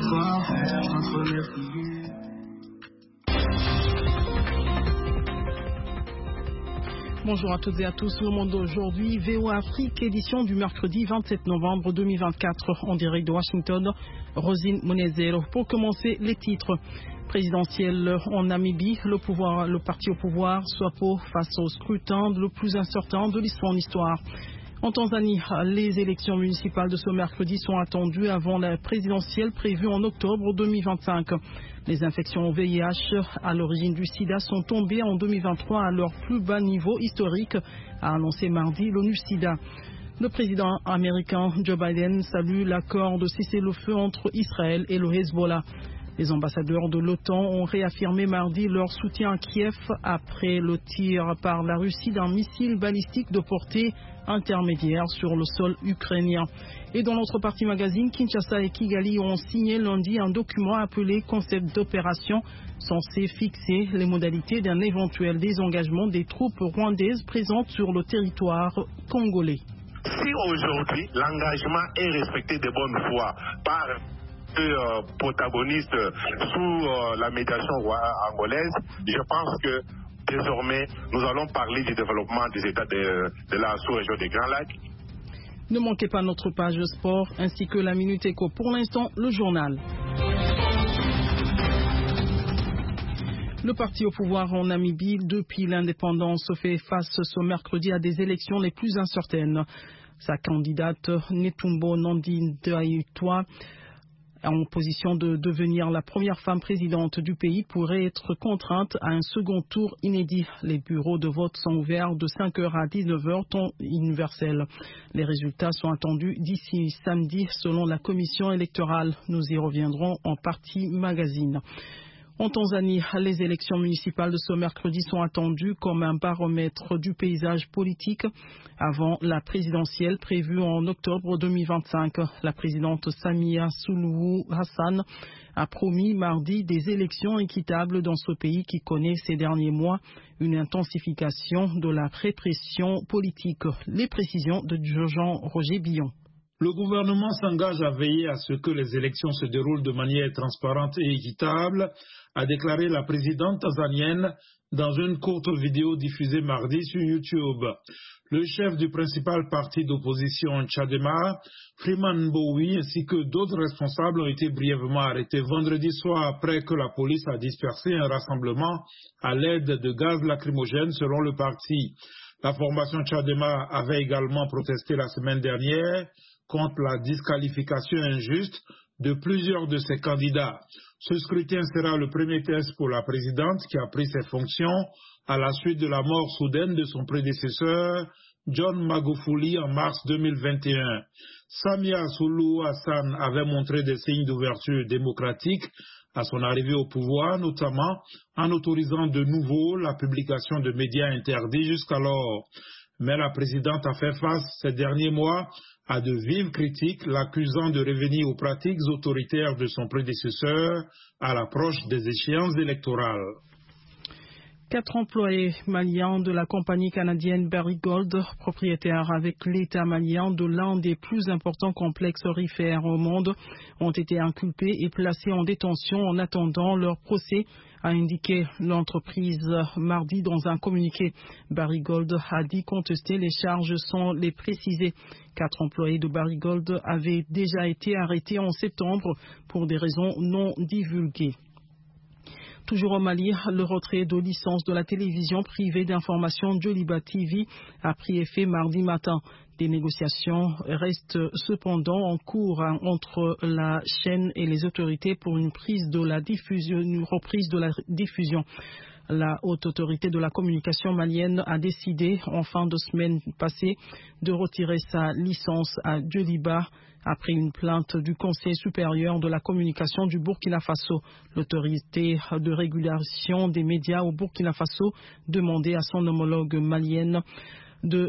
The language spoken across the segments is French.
voir entre les figues. Bonjour à toutes et à tous, le monde d'aujourd'hui, VOA Afrique, édition du mercredi 27 novembre 2024, en direct de Washington, Rosine Monezero. Pour commencer, les titres présidentiels en Namibie, le parti au pouvoir, SWAPO, face au scrutin le plus incertain de l'histoire en histoire. En Tanzanie, les élections municipales de ce mercredi sont attendues avant la présidentielle prévue en octobre 2025. Les infections au VIH à l'origine du sida sont tombées en 2023 à leur plus bas niveau historique, a annoncé mardi l'ONU-SIDA. Le président américain Joe Biden salue l'accord de cessez-le-feu entre Israël et le Hezbollah. Les ambassadeurs de l'OTAN ont réaffirmé mardi leur soutien à Kiev après le tir par la Russie d'un missile balistique de portée intermédiaire sur le sol ukrainien. Et dans notre partie magazine, Kinshasa et Kigali ont signé lundi un document appelé Concept d'opération censé fixer les modalités d'un éventuel désengagement des troupes rwandaises présentes sur le territoire congolais. Si aujourd'hui l'engagement est respecté de bonne foi par protagonistes sous la médiation angolaise, je pense que désormais nous allons parler du développement des États de la sous-région des Grands Lacs. Ne manquez pas notre page sport ainsi que la Minute Éco. Pour l'instant, le journal. Le parti au pouvoir en Namibie, depuis l'indépendance, fait face ce mercredi à des élections les plus incertaines. Sa candidate Netumbo Nandi-Ndaitwah, en position de devenir la première femme présidente du pays, pourrait être contrainte à un second tour inédit. Les bureaux de vote sont ouverts de 5h à 19h, temps universel. Les résultats sont attendus d'ici samedi selon la commission électorale. Nous y reviendrons en partie magazine. En Tanzanie, les élections municipales de ce mercredi sont attendues comme un baromètre du paysage politique avant la présidentielle prévue en octobre 2025. La présidente Samia Suluhu Hassan a promis mardi des élections équitables dans ce pays qui connaît ces derniers mois une intensification de la répression politique. Les précisions de Jean-Roger Billon. Le gouvernement s'engage à veiller à ce que les élections se déroulent de manière transparente et équitable, a déclaré la présidente tanzanienne dans une courte vidéo diffusée mardi sur YouTube. Le chef du principal parti d'opposition Chadema, Freeman Mbowe, ainsi que d'autres responsables ont été brièvement arrêtés vendredi soir après que la police a dispersé un rassemblement à l'aide de gaz lacrymogène selon le parti. La formation Chadema avait également protesté la semaine dernière contre la disqualification injuste de plusieurs de ses candidats. Ce scrutin sera le premier test pour la présidente qui a pris ses fonctions à la suite de la mort soudaine de son prédécesseur, John Magufuli, en mars 2021. Samia Suluhu Hassan avait montré des signes d'ouverture démocratique à son arrivée au pouvoir, notamment en autorisant de nouveau la publication de médias interdits jusqu'alors. Mais la présidente a fait face ces derniers mois à de vives critiques, l'accusant de revenir aux pratiques autoritaires de son prédécesseur à l'approche des échéances électorales. 4 employés maliens de la compagnie canadienne Barrick Gold, propriétaire avec l'État malien de l'un des plus importants complexes aurifères au monde, ont été inculpés et placés en détention en attendant leur procès, a indiqué l'entreprise mardi dans un communiqué. Barrick Gold a dit contester les charges sans les préciser. 4 employés de Barrick Gold avaient déjà été arrêtés en septembre pour des raisons non divulguées. Toujours au Mali, le retrait de licence de la télévision privée d'information Joliba TV a pris effet mardi matin. Des négociations restent cependant en cours entre la chaîne et les autorités pour une reprise de la diffusion. La haute autorité de la communication malienne a décidé en fin de semaine passée de retirer sa licence à Joliba après une plainte du Conseil supérieur de la communication du Burkina Faso. L'autorité de régulation des médias au Burkina Faso demandait à son homologue malienne de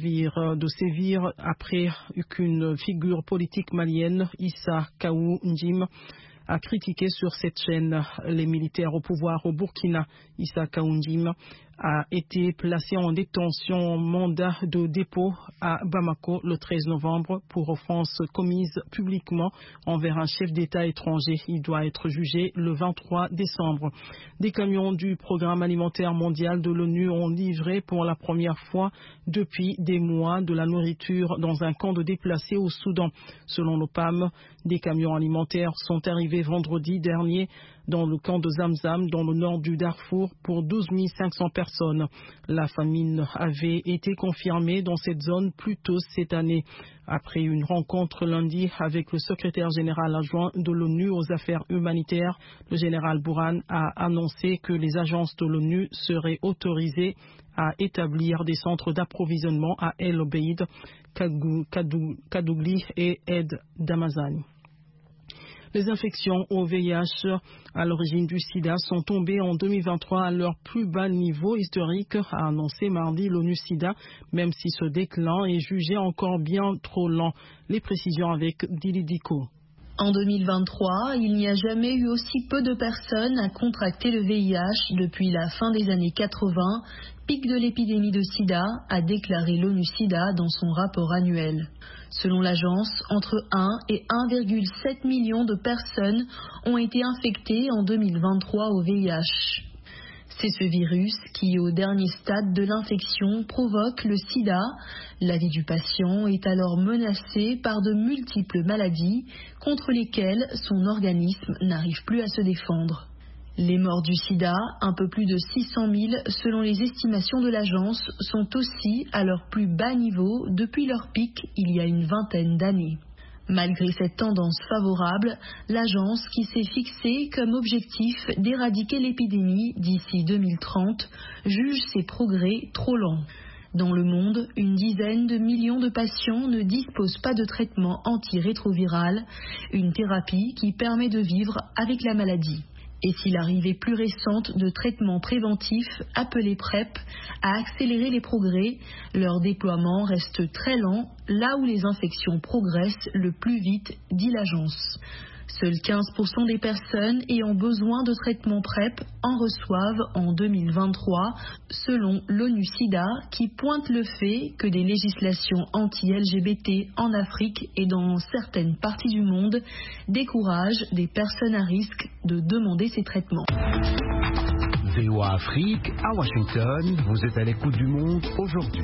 sévir après qu'une figure politique malienne, Issa Kaou Njim, a critiqué sur cette chaîne les militaires au pouvoir au Burkina. Issa Kaou Njim a été placé en détention en mandat de dépôt à Bamako le 13 novembre pour offense commise publiquement envers un chef d'État étranger. Il doit être jugé le 23 décembre. Des camions du Programme alimentaire mondial de l'ONU ont livré pour la première fois depuis des mois de la nourriture dans un camp de déplacés au Soudan. Selon l'OPAM, des camions alimentaires sont arrivés vendredi dernier dans le camp de Zamzam, dans le nord du Darfour, pour 12 500 personnes. La famine avait été confirmée dans cette zone plus tôt cette année. Après une rencontre lundi avec le secrétaire général adjoint de l'ONU aux affaires humanitaires, le général Bourhan a annoncé que les agences de l'ONU seraient autorisées à établir des centres d'approvisionnement à El Obeid, Kadougli et Ed Damazani. Les infections au VIH à l'origine du sida sont tombées en 2023 à leur plus bas niveau historique, a annoncé mardi l'ONU-SIDA, même si ce déclin est jugé encore bien trop lent. Les précisions avec Dili Diko. En 2023, il n'y a jamais eu aussi peu de personnes à contracter le VIH depuis la fin des années 80, pic de l'épidémie de sida, a déclaré l'ONU-SIDA dans son rapport annuel. Selon l'agence, entre 1 et 1,7 million de personnes ont été infectées en 2023 au VIH. C'est ce virus qui, au dernier stade de l'infection, provoque le sida. La vie du patient est alors menacée par de multiples maladies contre lesquelles son organisme n'arrive plus à se défendre. Les morts du sida, un peu plus de 600 000 selon les estimations de l'agence, sont aussi à leur plus bas niveau depuis leur pic il y a une vingtaine d'années. Malgré cette tendance favorable, l'agence, qui s'est fixée comme objectif d'éradiquer l'épidémie d'ici 2030, juge ces progrès trop lents. Dans le monde, une dizaine de millions de patients ne disposent pas de traitement antirétroviral, une thérapie qui permet de vivre avec la maladie. Et si l'arrivée plus récente de traitements préventifs, appelés PrEP, a accéléré les progrès, leur déploiement reste très lent, là où les infections progressent le plus vite, dit l'agence. Seuls 15% des personnes ayant besoin de traitements PrEP en reçoivent en 2023, selon l'ONU-SIDA, qui pointe le fait que des législations anti-LGBT en Afrique et dans certaines parties du monde découragent des personnes à risque de demander ces traitements. VOA Afrique, à Washington, vous êtes à l'écoute du monde aujourd'hui.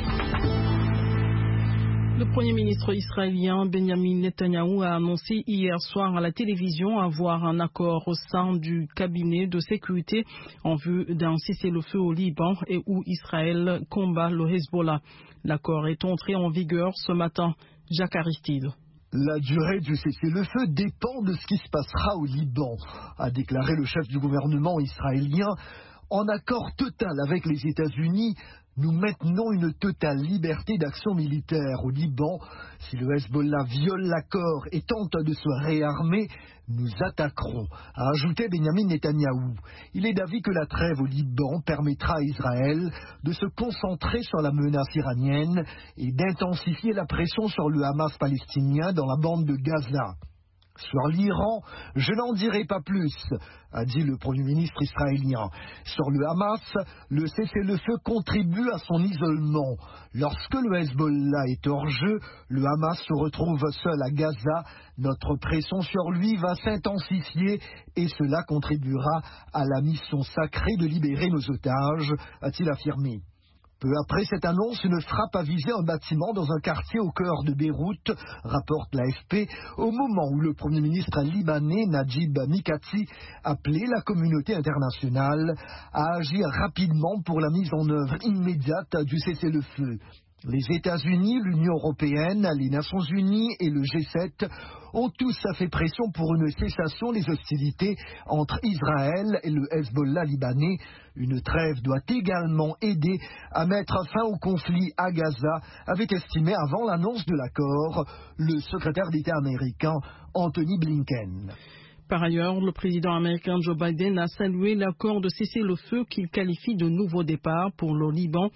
Le Premier ministre israélien Benjamin Netanyahou a annoncé hier soir à la télévision avoir un accord au sein du cabinet de sécurité en vue d'un cessez-le-feu au Liban et où Israël combat le Hezbollah. L'accord est entré en vigueur ce matin. Jacques Aristide. La durée du cessez-le-feu dépend de ce qui se passera au Liban, a déclaré le chef du gouvernement israélien. En accord total avec les États-Unis, nous maintenons une totale liberté d'action militaire au Liban. Si le Hezbollah viole l'accord et tente de se réarmer, nous attaquerons, a ajouté Benjamin Netanyahou. Il est d'avis que la trêve au Liban permettra à Israël de se concentrer sur la menace iranienne et d'intensifier la pression sur le Hamas palestinien dans la bande de Gaza. Sur l'Iran, je n'en dirai pas plus, a dit le Premier ministre israélien. Sur le Hamas, le cessez-le-feu contribue à son isolement. Lorsque le Hezbollah est hors jeu, le Hamas se retrouve seul à Gaza. Notre pression sur lui va s'intensifier et cela contribuera à la mission sacrée de libérer nos otages, a-t-il affirmé. Peu après cette annonce, une frappe a visé un bâtiment dans un quartier au cœur de Beyrouth, rapporte l'AFP, au moment où le Premier ministre libanais Najib Mikati appelait la communauté internationale à agir rapidement pour la mise en œuvre immédiate du cessez-le-feu. Les États-Unis, l'Union européenne, les Nations unies et le G7 ont tous fait pression pour une cessation des hostilités entre Israël et le Hezbollah libanais. Une trêve doit également aider à mettre fin au conflit à Gaza, avait estimé avant l'annonce de l'accord le secrétaire d'État américain Anthony Blinken. Par ailleurs, le président américain Joe Biden a salué l'accord de cessez-le-feu qu'il qualifie de nouveau départ pour le Liban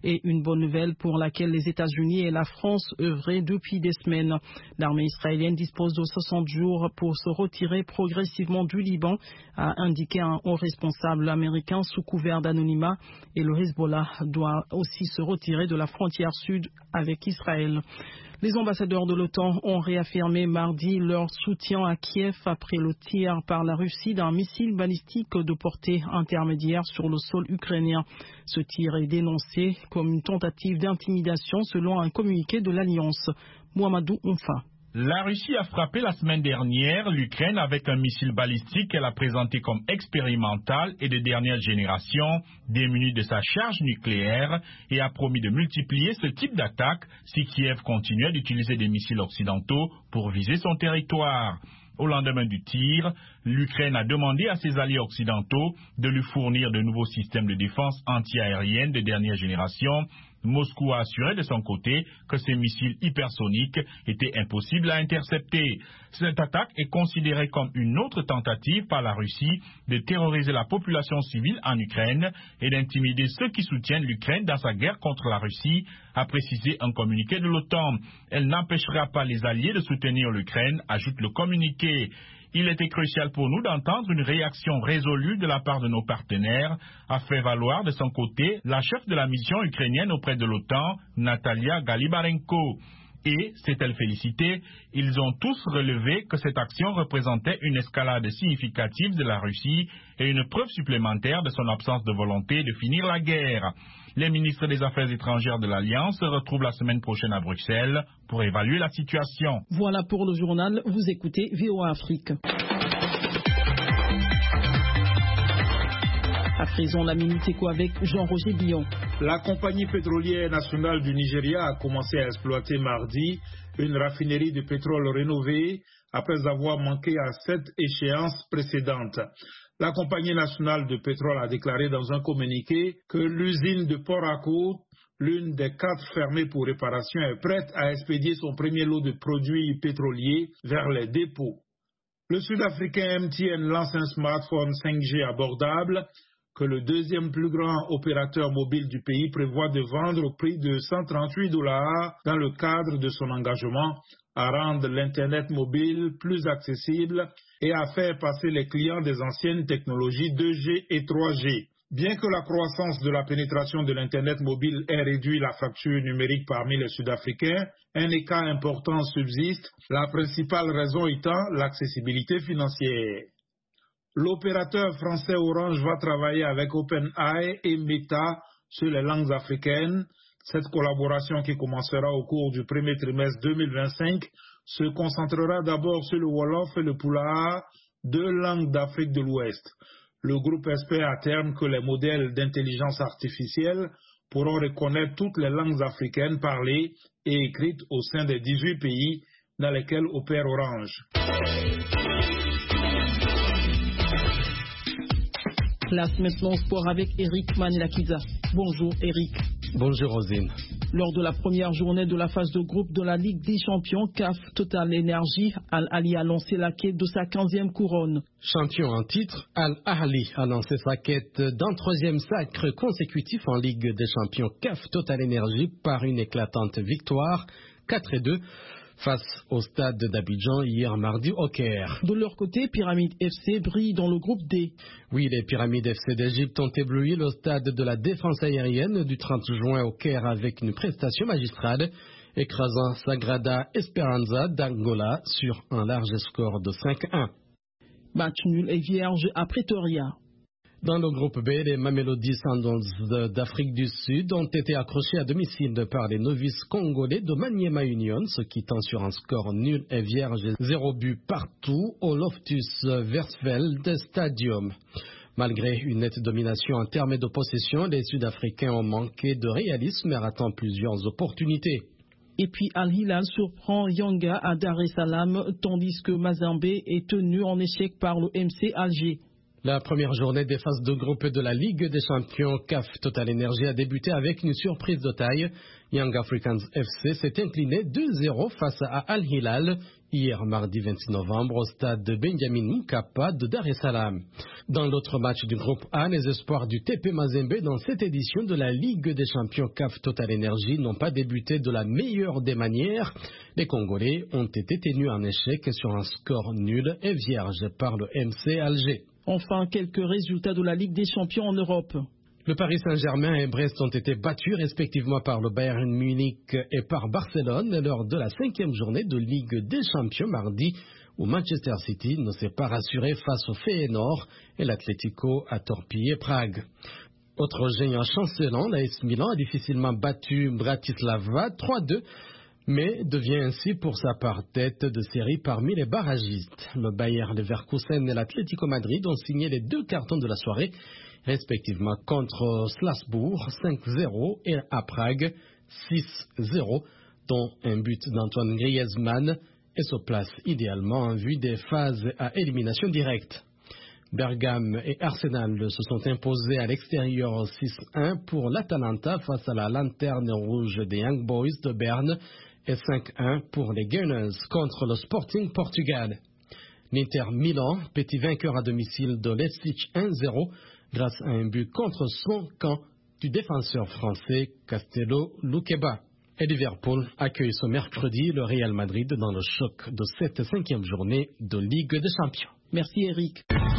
et une bonne nouvelle pour laquelle les États-Unis et la France œuvraient depuis des semaines. L'armée israélienne dispose de 60 jours pour se retirer progressivement du Liban, a indiqué un haut responsable américain sous couvert d'anonymat, et le Hezbollah doit aussi se retirer de la frontière sud avec Israël. Les ambassadeurs de l'OTAN ont réaffirmé mardi leur soutien à Kiev après le tir par la Russie d'un missile balistique de portée intermédiaire sur le sol ukrainien. Ce tir est dénoncé comme une tentative d'intimidation selon un communiqué de l'Alliance. Mohamedou Oumfa. La Russie a frappé la semaine dernière l'Ukraine avec un missile balistique qu'elle a présenté comme expérimental et de dernière génération, démuni de sa charge nucléaire, et a promis de multiplier ce type d'attaque si Kiev continuait d'utiliser des missiles occidentaux pour viser son territoire. Au lendemain du tir, l'Ukraine a demandé à ses alliés occidentaux de lui fournir de nouveaux systèmes de défense anti-aérienne de dernière génération. Moscou a assuré de son côté que ces missiles hypersoniques étaient impossibles à intercepter. Cette attaque est considérée comme une autre tentative par la Russie de terroriser la population civile en Ukraine et d'intimider ceux qui soutiennent l'Ukraine dans sa guerre contre la Russie, a précisé un communiqué de l'OTAN. Elle n'empêchera pas les alliés de soutenir l'Ukraine, ajoute le communiqué. Il était crucial pour nous d'entendre une réaction résolue de la part de nos partenaires, a fait valoir de son côté la chef de la mission ukrainienne auprès de l'OTAN, Natalia Galibarenko. Et, s'est-elle félicitée, ils ont tous relevé que cette action représentait une escalade significative de la Russie et une preuve supplémentaire de son absence de volonté de finir la guerre. Les ministres des Affaires étrangères de l'Alliance se retrouvent la semaine prochaine à Bruxelles pour évaluer la situation. Voilà pour le journal, vous écoutez VOA Afrique. À présent, la Minute Éco avec Jean-Roger Billon. La compagnie pétrolière nationale du Nigeria a commencé à exploiter mardi une raffinerie de pétrole rénovée après avoir manqué à 7 échéances précédentes. La compagnie nationale de pétrole a déclaré dans un communiqué que l'usine de Port Harcourt, l'une des 4 fermées pour réparation, est prête à expédier son premier lot de produits pétroliers vers les dépôts. Le Sud-Africain MTN lance un smartphone 5G abordable que le deuxième plus grand opérateur mobile du pays prévoit de vendre au prix de $138 dans le cadre de son engagement à rendre l'Internet mobile plus accessible et à faire passer les clients des anciennes technologies 2G et 3G. Bien que la croissance de la pénétration de l'Internet mobile ait réduit la fracture numérique parmi les Sud-Africains, un écart important subsiste, la principale raison étant l'accessibilité financière. L'opérateur français Orange va travailler avec OpenAI et Meta sur les langues africaines. Cette collaboration, qui commencera au cours du premier trimestre 2025, se concentrera d'abord sur le Wolof et le Pulaar, 2 langues d'Afrique de l'Ouest. Le groupe espère à terme que les modèles d'intelligence artificielle pourront reconnaître toutes les langues africaines parlées et écrites au sein des 18 pays dans lesquels opère Orange. Place maintenant sport avec Eric Manilakiza. Bonjour Eric. Bonjour Rosine. Lors de la première journée de la phase de groupe de la Ligue des Champions CAF Total Energy, Al Ahly a lancé la quête de sa 15e couronne. Champion en titre, Al Ahly a lancé sa quête d'un 3e sacre consécutif en Ligue des Champions CAF Total Energy par une éclatante victoire 4-2 face au stade d'Abidjan hier mardi au Caire. De leur côté, Pyramide FC brille dans le groupe D. Oui, les Pyramides FC d'Égypte ont ébloui le stade de la défense aérienne du 30 juin au Caire avec une prestation magistrale, écrasant Sagrada Esperanza d'Angola sur un large score de 5-1. Match nul et vierge à Pretoria. Dans le groupe B, les Mamelodi Sundowns d'Afrique du Sud ont été accrochés à domicile par les novices congolais de Maniema Union, se quittant sur un score nul et vierge 0 but partout au Loftus Versfeld Stadium. Malgré une nette domination en termes de possession, les Sud-Africains ont manqué de réalisme et ratant plusieurs opportunités. Et puis Al Hilal surprend Yanga à Dar es Salaam, tandis que Mazembe est tenu en échec par le MC Alger. La première journée des phases de groupe de la Ligue des Champions CAF Total Energy a débuté avec une surprise de taille. Young Africans FC s'est incliné 2-0 face à Al Hilal hier mardi 26 novembre au stade Benjamin Mkapa de Dar es Salaam. Dans l'autre match du groupe A, les espoirs du TP Mazembe dans cette édition de la Ligue des champions CAF Total Energy n'ont pas débuté de la meilleure des manières. Les Congolais ont été tenus en échec sur un score nul et vierge par le MC Alger. Enfin, quelques résultats de la Ligue des champions en Europe. Le Paris Saint-Germain et Brest ont été battus respectivement par le Bayern Munich et par Barcelone lors de la 5e journée de Ligue des champions mardi, où Manchester City ne s'est pas rassuré face au Feyenoord et l'Atlético a torpillé Prague. Autre géant chancelant, l'AS Milan a difficilement battu Bratislava 3-2, mais devient ainsi pour sa part tête de série parmi les barragistes. Le Bayer Leverkusen et l'Atlético Madrid ont signé les 2 cartons de la soirée, respectivement contre Strasbourg 5-0 et à Prague 6-0, dont un but d'Antoine Griezmann, et se place idéalement en vue des phases à élimination directe. Bergame et Arsenal se sont imposés à l'extérieur 6-1 pour l'Atalanta face à la lanterne rouge des Young Boys de Berne et 5-1 pour les Gunners contre le Sporting Portugal. L'Inter Milan, petit vainqueur à domicile de Leipzig 1-0 grâce à un but contre son camp du défenseur français Castello Luqueba. Et Liverpool accueille ce mercredi le Real Madrid dans le choc de cette 5e journée de Ligue des Champions. Merci Eric.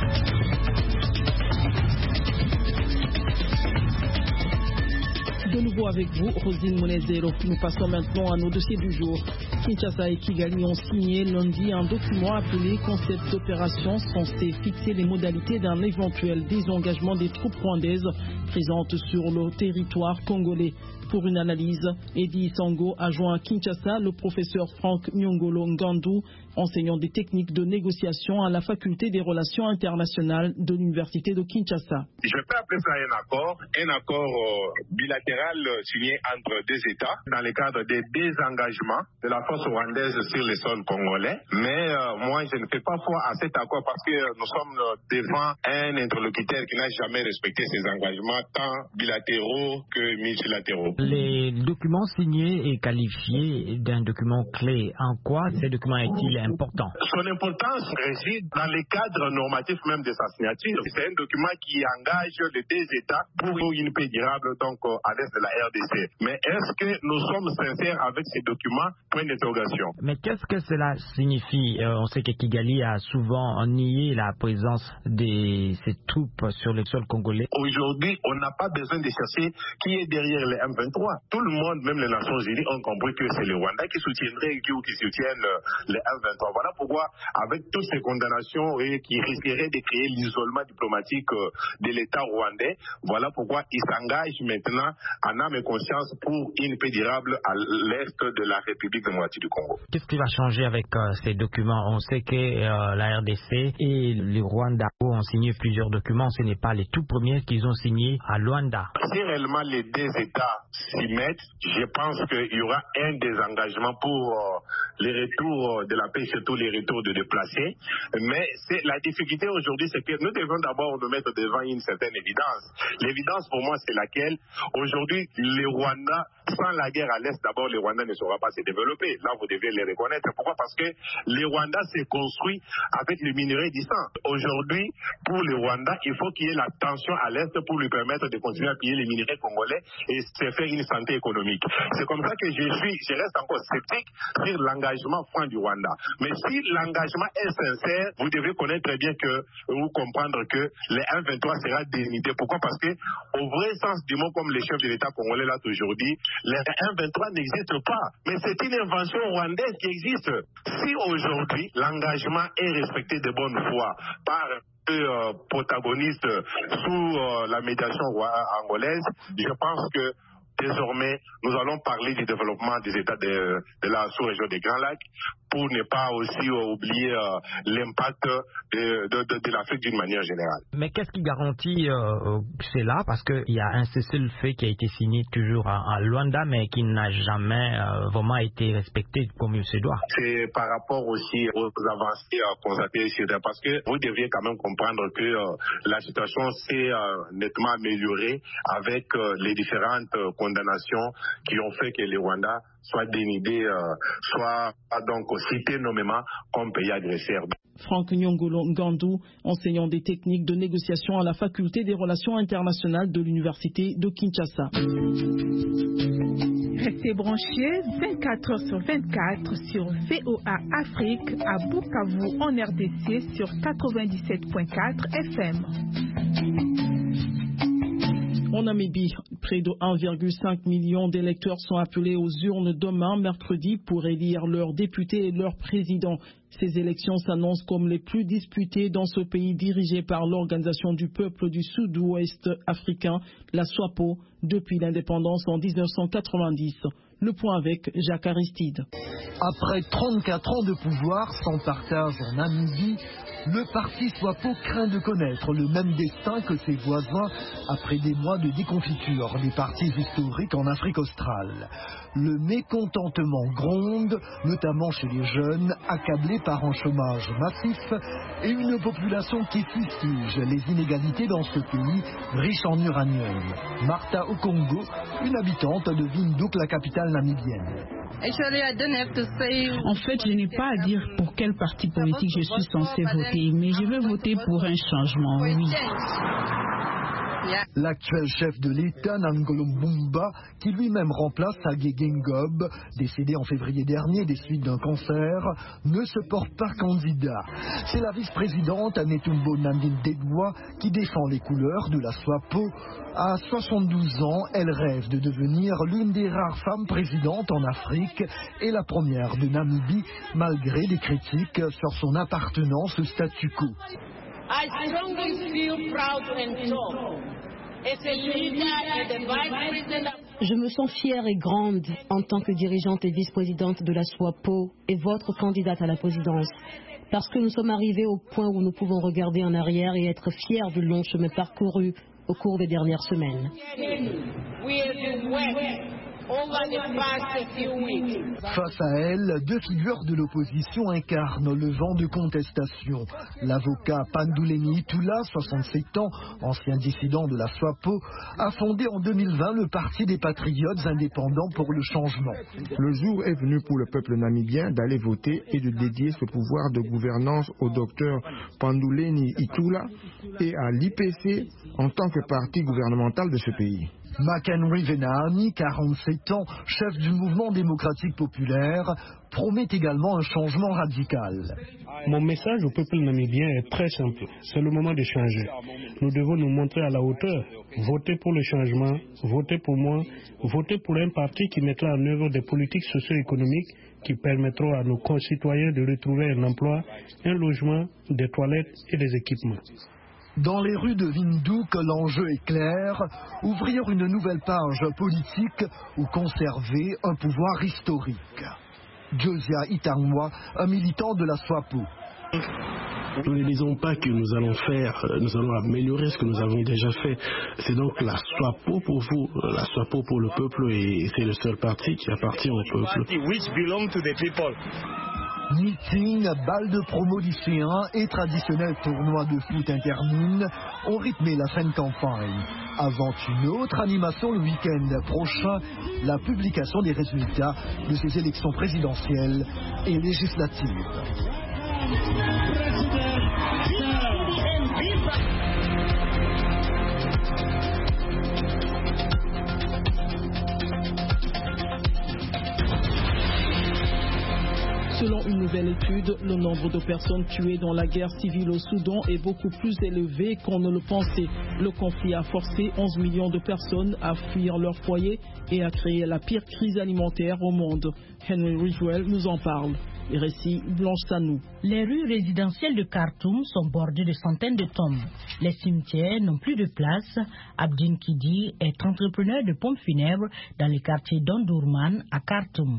De nouveau avec vous, Rosine Monezero. Nous passons maintenant à nos dossiers du jour. Kinshasa et Kigali ont signé lundi un document appelé Concept d'opération censé fixer les modalités d'un éventuel désengagement des troupes rwandaises présentes sur le territoire congolais. Pour une analyse, Eddie Sango a joint à Kinshasa le professeur Franck Nyongolo Ngandou, enseignant des techniques de négociation à la faculté des relations internationales de l'université de Kinshasa. Je peux appeler ça un accord bilatéral signé entre deux États dans le cadre des désengagements de la force rwandaise sur les sols congolais. Mais moi, je ne fais pas foi à cet accord parce que nous sommes devant un interlocuteur qui n'a jamais respecté ses engagements, tant bilatéraux que multilatéraux. Les documents signés et qualifiés d'un document clé. En quoi ces documents est-il important? Son importance réside dans les cadres normatifs même de sa signature. C'est un document qui engage les deux États pour une paix durable donc à l'est de la RDC. Mais est-ce que nous sommes sincères avec ces documents? Point d'interrogation. Mais qu'est-ce que cela signifie? On sait que Kigali a souvent nié la présence de ces troupes sur le sol congolais. Aujourd'hui, on n'a pas besoin de chercher qui est derrière les M23. Tout le monde, même les Nations Unies, ont compris que c'est le Rwanda qui soutiendrait ou qui soutiennent les M23. Voilà pourquoi, avec toutes ces condamnations et qui risqueraient de créer l'isolement diplomatique de l'État rwandais, voilà pourquoi ils s'engagent maintenant en âme et conscience pour une paix durable à l'est de la République démocratique du Congo. Qu'est-ce qui va changer avec ces documents? On sait que la RDC et le Rwanda ont signé plusieurs documents. Ce n'est pas les tout premiers qu'ils ont signés à Luanda. Si réellement les deux États s'y mettent, je pense qu'il y aura un désengagement pour les retours de la paix, surtout les retours de déplacés. Mais la difficulté aujourd'hui, c'est que nous devons d'abord nous mettre devant une certaine évidence. L'évidence pour moi, c'est laquelle? Aujourd'hui, les Rwandais, sans la guerre à l'Est, d'abord, les Rwandais ne sauront pas se développer. Là, vous devez les reconnaître. Pourquoi? Parce que les Rwandais s'est construit avec le minerai du sang. Aujourd'hui, pour les Rwandais, il faut qu'il y ait la tension à l'Est pour lui permettre de continuer à piller les minerais congolais et se faire une santé économique. C'est comme ça que je reste encore sceptique sur l'engagement franc du Rwanda. Mais si l'engagement est sincère, vous devez connaître très bien ou comprendre que les M23 sera dénudé. Pourquoi? Parce que, au vrai sens du mot, comme les chefs de l'État congolais là aujourd'hui, les M23 n'existent pas. Mais c'est une invention rwandaise qui existe. Si aujourd'hui, l'engagement est respecté de bonne foi par protagonistes sous la médiation angolaise, je pense que désormais, nous allons parler du développement des États de la sous-région des Grands Lacs pour ne pas aussi oublier l'impact de l'Afrique d'une manière générale. Mais qu'est-ce qui garantit cela? Parce qu'il y a un cessez-le-feu qui a été signé toujours à Luanda, mais qui n'a jamais vraiment été respecté comme il se doit. C'est par rapport aussi aux avancées constatées sur terre, parce que vous deviez quand même comprendre que la situation s'est nettement améliorée avec les différentes condamnations qui ont fait que les Rwandais soit dénudé, soit donc cité nommément comme pays agresseur. Franck Nyongolo Ngandou, enseignant des techniques de négociation à la faculté des relations internationales de l'université de Kinshasa. Restez branchés 24 heures sur 24 sur VOA Afrique à Bukavu en RDC sur 97.4 FM. En Namibie, près de 1,5 million d'électeurs sont appelés aux urnes demain, mercredi, pour élire leurs députés et leurs présidents. Ces élections s'annoncent comme les plus disputées dans ce pays dirigé par l'Organisation du peuple du Sud-Ouest africain, la SWAPO, depuis l'indépendance en 1990. Le point avec Jacques Aristide. Après 34 ans de pouvoir sans partage en Namibie, le parti SWAPO craint de connaître le même destin que ses voisins après des mois de déconfiture des partis historiques en Afrique australe. Le mécontentement gronde, notamment chez les jeunes, accablés par un chômage massif et une population qui fustige les inégalités dans ce pays riche en uranium. Martha Okongo, une habitante de Windhoek, la capitale namibienne. En fait, je n'ai pas à dire pour quel parti politique je suis censé voter, mais je veux voter pour un changement, oui. L'actuel chef de l'État, Nangolo Mbumba, qui lui-même remplace Hage Geingob, décédé en février dernier des suites d'un cancer, ne se porte pas candidat. C'est la vice-présidente Netumbo Nandi-Ndaitwah qui défend les couleurs de la SWAPO. À 72 ans, elle rêve de devenir l'une des rares femmes présidentes en Afrique et la première de Namibie, malgré les critiques sur son appartenance au statu quo. I strongly feel proud and tall. As a leader and the vice president. Je me sens fière et grande en tant que dirigeante et vice-présidente de la SWAPO et votre candidate à la présidence. Parce que nous sommes arrivés au point où nous pouvons regarder en arrière et être fiers du long chemin parcouru au cours des dernières semaines. Face à elle, deux figures de l'opposition incarnent le vent de contestation. L'avocat Panduleni Itula, 67 ans, ancien dissident de la SWAPO, a fondé en 2020 le Parti des Patriotes indépendants pour le changement. Le jour est venu pour le peuple namibien d'aller voter et de dédier ce pouvoir de gouvernance au docteur Panduleni Itula et à l'IPC en tant que parti gouvernemental de ce pays. McHenry Venani, 47 ans, chef du mouvement démocratique populaire, promet également un changement radical. Mon message au peuple namibien est très simple. C'est le moment de changer. Nous devons nous montrer à la hauteur. Voter pour le changement, voter pour moi, voter pour un parti qui mettra en œuvre des politiques socio-économiques qui permettront à nos concitoyens de retrouver un emploi, un logement, des toilettes et des équipements. Dans les rues de Windhoek, l'enjeu est clair, ouvrir une nouvelle page politique ou conserver un pouvoir historique. Josia Itangwa, un militant de la SWAPO. Nous ne disons pas que nous allons améliorer ce que nous avons déjà fait. C'est donc la SWAPO pour vous, la SWAPO pour le peuple, et c'est le seul parti qui appartient au peuple. Meeting, balles de promo lycéens et traditionnel tournoi de foot intermine ont rythmé la fin de campagne. Avant une autre animation le week-end prochain, la publication des résultats de ces élections présidentielles et législatives. Selon une nouvelle étude, le nombre de personnes tuées dans la guerre civile au Soudan est beaucoup plus élevé qu'on ne le pensait. Le conflit a forcé 11 millions de personnes à fuir leur foyer et a créé la pire crise alimentaire au monde. Henry Ridgwell nous en parle. Et récit Blanche Sanou. Les rues résidentielles de Khartoum sont bordées de centaines de tombes. Les cimetières n'ont plus de place. Abdin Kidi est entrepreneur de pompes funèbres dans le quartier d'Ondurman à Khartoum.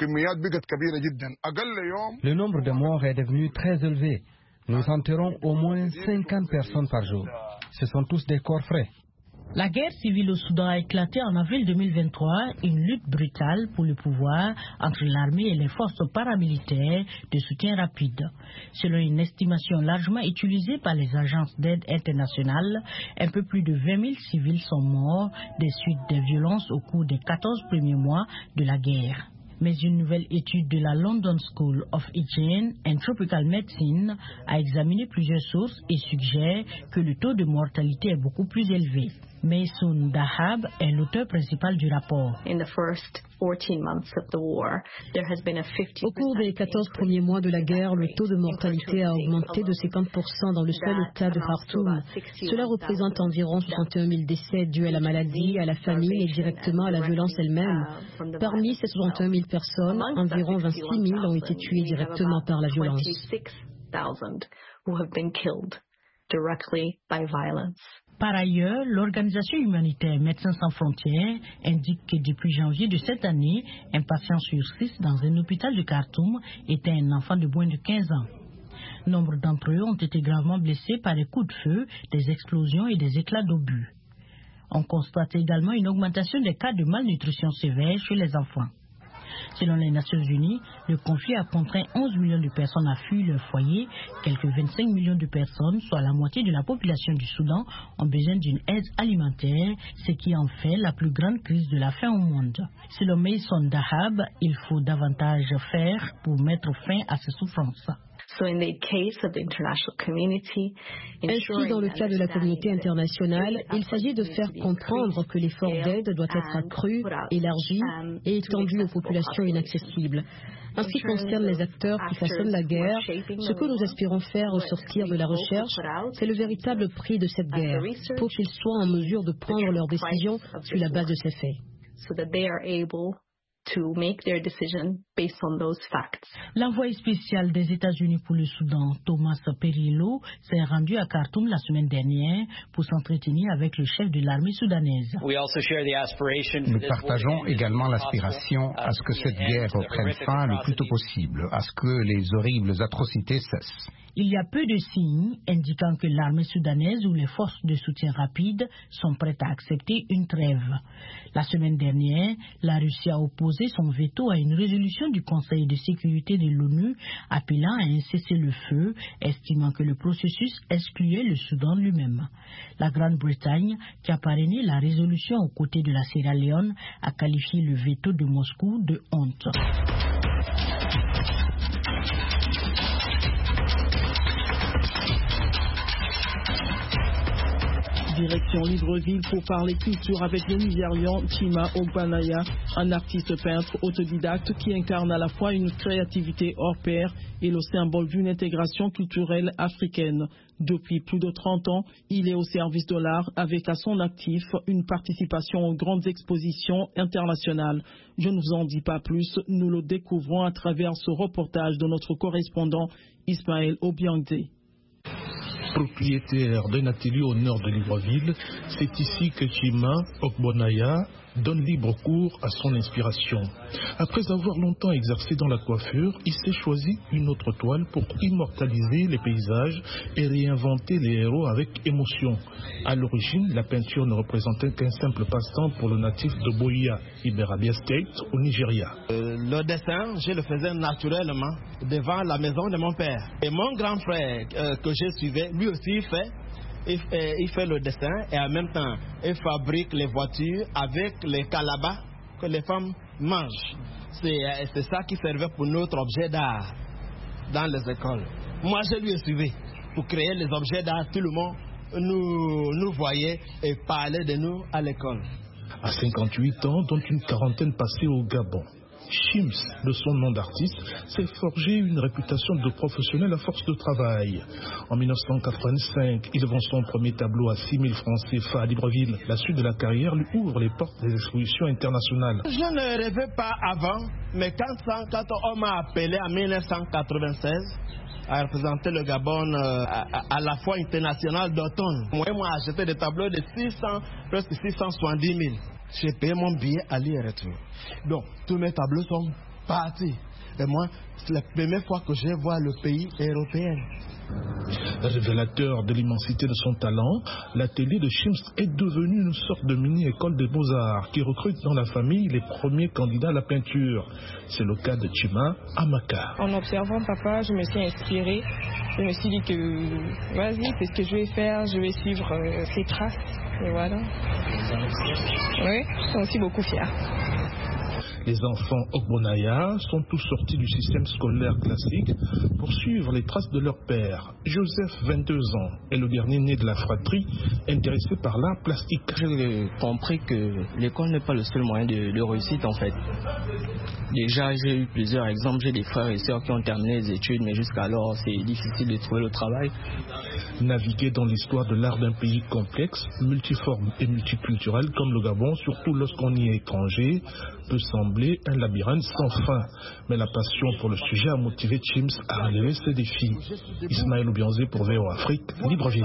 Le nombre de morts est devenu très élevé. Nous enterrons au moins 50 personnes par jour. Ce sont tous des corps frais. La guerre civile au Soudan a éclaté en avril 2023, une lutte brutale pour le pouvoir entre l'armée et les forces paramilitaires de soutien rapide. Selon une estimation largement utilisée par les agences d'aide internationales, un peu plus de 20 000 civils sont morts des suites des violences au cours des 14 premiers mois de la guerre. Mais une nouvelle étude de la London School of Hygiene and Tropical Medicine a examiné plusieurs sources et suggère que le taux de mortalité est beaucoup plus élevé. Maysoon Dahab est l'auteur principal du rapport. Au cours des 14 premiers mois de la guerre, le taux de mortalité a augmenté de 50% dans le seul État de Khartoum. Cela représente environ 61 000 décès dus à la maladie, à la famine et directement à la violence elle-même. Parmi ces 61 000 personnes, environ 26 000 ont été tuées directement par la violence. Par ailleurs, l'organisation humanitaire Médecins sans frontières indique que depuis janvier de cette année, un patient sur 6 dans un hôpital de Khartoum était un enfant de moins de 15 ans. Nombre d'entre eux ont été gravement blessés par des coups de feu, des explosions et des éclats d'obus. On constate également une augmentation des cas de malnutrition sévère chez les enfants. Selon les Nations Unies, le conflit a contraint 11 millions de personnes à fuir leur foyer. Quelques 25 millions de personnes, soit la moitié de la population du Soudan, ont besoin d'une aide alimentaire, ce qui en fait la plus grande crise de la faim au monde. Selon Maysoon Dahab, il faut davantage faire pour mettre fin à ces souffrances. Ainsi, dans le cas de la communauté internationale, il s'agit de faire comprendre que l'effort d'aide doit être accru, élargi et étendu aux populations inaccessibles. En ce qui concerne les acteurs qui façonnent la guerre, ce que nous espérons faire ressortir de la recherche, c'est le véritable prix de cette guerre, pour qu'ils soient en mesure de prendre leurs décisions sur la base de ces faits. L'envoyé spécial des États-Unis pour le Soudan, Thomas Perriello, s'est rendu à Khartoum la semaine dernière pour s'entretenir avec le chef de l'armée soudanaise. Nous partageons également l'aspiration à ce que cette guerre prenne fin le plus tôt possible, à ce que les horribles atrocités cessent. Il y a peu de signes indiquant que l'armée soudanaise ou les forces de soutien rapide sont prêtes à accepter une trêve. La semaine dernière, la Russie a opposé son veto à une résolution du Conseil de sécurité de l'ONU appelant à un cessez-le-feu, estimant que le processus excluait le Soudan lui-même. La Grande-Bretagne, qui a parrainé la résolution aux côtés de la Sierra Leone, a qualifié le veto de Moscou de honte. Direction Libreville pour parler culture avec le Nigérian Chima Ogbanaya, un artiste peintre autodidacte qui incarne à la fois une créativité hors pair et le symbole d'une intégration culturelle africaine. Depuis plus de 30 ans, il est au service de l'art avec à son actif une participation aux grandes expositions internationales. Je ne vous en dis pas plus, nous le découvrons à travers ce reportage de notre correspondant Ismaël Obiangde. Propriétaire d'un atelier au nord de Libreville, c'est ici que Chima Ogbonaya donne libre cours à son inspiration. Après avoir longtemps exercé dans la coiffure, il s'est choisi une autre toile pour immortaliser les paysages et réinventer les héros avec émotion. À l'origine, la peinture ne représentait qu'un simple passe-temps pour le natif de Boya, Iberabia State, au Nigeria. Le dessin, je le faisais naturellement devant la maison de mon père. Et mon grand frère que je suivais, lui aussi il fait le dessin et en même temps il fabrique les voitures avec les calabas que les femmes mangent. C'est ça qui servait pour notre objet d'art dans les écoles. Moi je lui ai suivi pour créer les objets d'art. Tout le monde nous voyait et parlait de nous à l'école. À 58 ans, dont une quarantaine passée au Gabon, Chims, de son nom d'artiste, s'est forgé une réputation de professionnel à force de travail. En 1985, il vend son premier tableau à 6 000 francs CFA à Libreville. La suite de la carrière lui ouvre les portes des expositions internationales. Je ne rêvais pas avant, mais quand on m'a appelé en 1996 à représenter le Gabon à la Foire internationale d'automne, moi j'ai acheté des tableaux de presque 670 000. J'ai payé mon billet aller et retour. Donc, tous mes tableaux sont partis. Et moi, c'est la première fois que je vois le pays européen. Révélateur de l'immensité de son talent, l'atelier de Chims est devenu une sorte de mini-école des beaux-arts qui recrute dans la famille les premiers candidats à la peinture. C'est le cas de Chima Amaka. En observant papa, je me suis inspirée. Je me suis dit que vas-y, c'est ce que je vais faire, je vais suivre ses traces. Et voilà. Oui, je suis aussi beaucoup fière. Les enfants Ogbonaya sont tous sortis du système scolaire classique pour suivre les traces de leur père. Joseph, 22 ans, est le dernier né de la fratrie intéressé par l'art plastique. J'ai compris que l'école n'est pas le seul moyen de réussite en fait. Déjà, j'ai eu plusieurs exemples. J'ai des frères et sœurs qui ont terminé les études, mais jusqu'alors, c'est difficile de trouver le travail. Naviguer dans l'histoire de l'art d'un pays complexe, multiforme et multiculturel comme le Gabon, surtout lorsqu'on y est étranger, peut sembler un labyrinthe sans fin. Mais la passion pour le sujet a motivé Chims à relever ces défis. Ismaël Oubianzé pour VOA Afrique, Libreville.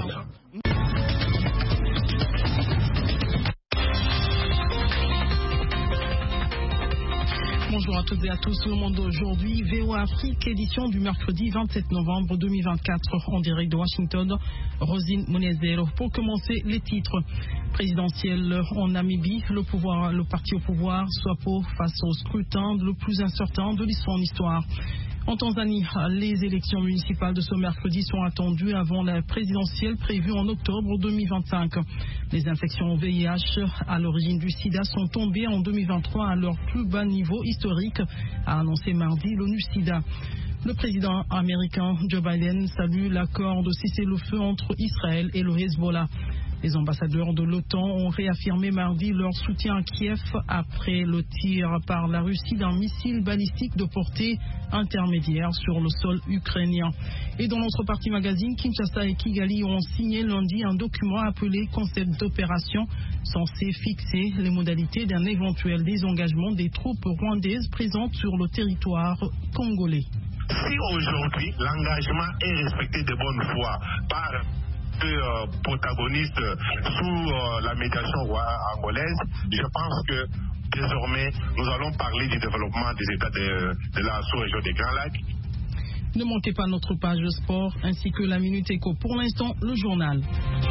Bonjour à toutes et à tous, le monde d'aujourd'hui, VOA Afrique, édition du mercredi 27 novembre 2024, en direct de Washington, Rosine Monezero. Pour commencer, les titres présidentiels en Namibie, le parti au pouvoir, SWAPO, face au scrutin le plus incertain de l'histoire. En Tanzanie, les élections municipales de ce mercredi sont attendues avant la présidentielle prévue en octobre 2025. Les infections au VIH à l'origine du sida sont tombées en 2023 à leur plus bas niveau historique, a annoncé mardi l'ONU-SIDA. Le président américain Joe Biden salue l'accord de cessez-le-feu entre Israël et le Hezbollah. Les ambassadeurs de l'OTAN ont réaffirmé mardi leur soutien à Kiev après le tir par la Russie d'un missile balistique de portée intermédiaire sur le sol ukrainien. Et dans notre partie magazine, Kinshasa et Kigali ont signé lundi un document appelé Concept d'opération censé fixer les modalités d'un éventuel désengagement des troupes rwandaises présentes sur le territoire congolais. Si aujourd'hui l'engagement est respecté de bonne foi par protagonistes sous la médiation angolaise, je pense que désormais nous allons parler du développement des États de la sous-région des Grands Lacs. Ne manquez pas notre page sport ainsi que la Minute Éco. Pour l'instant, le journal.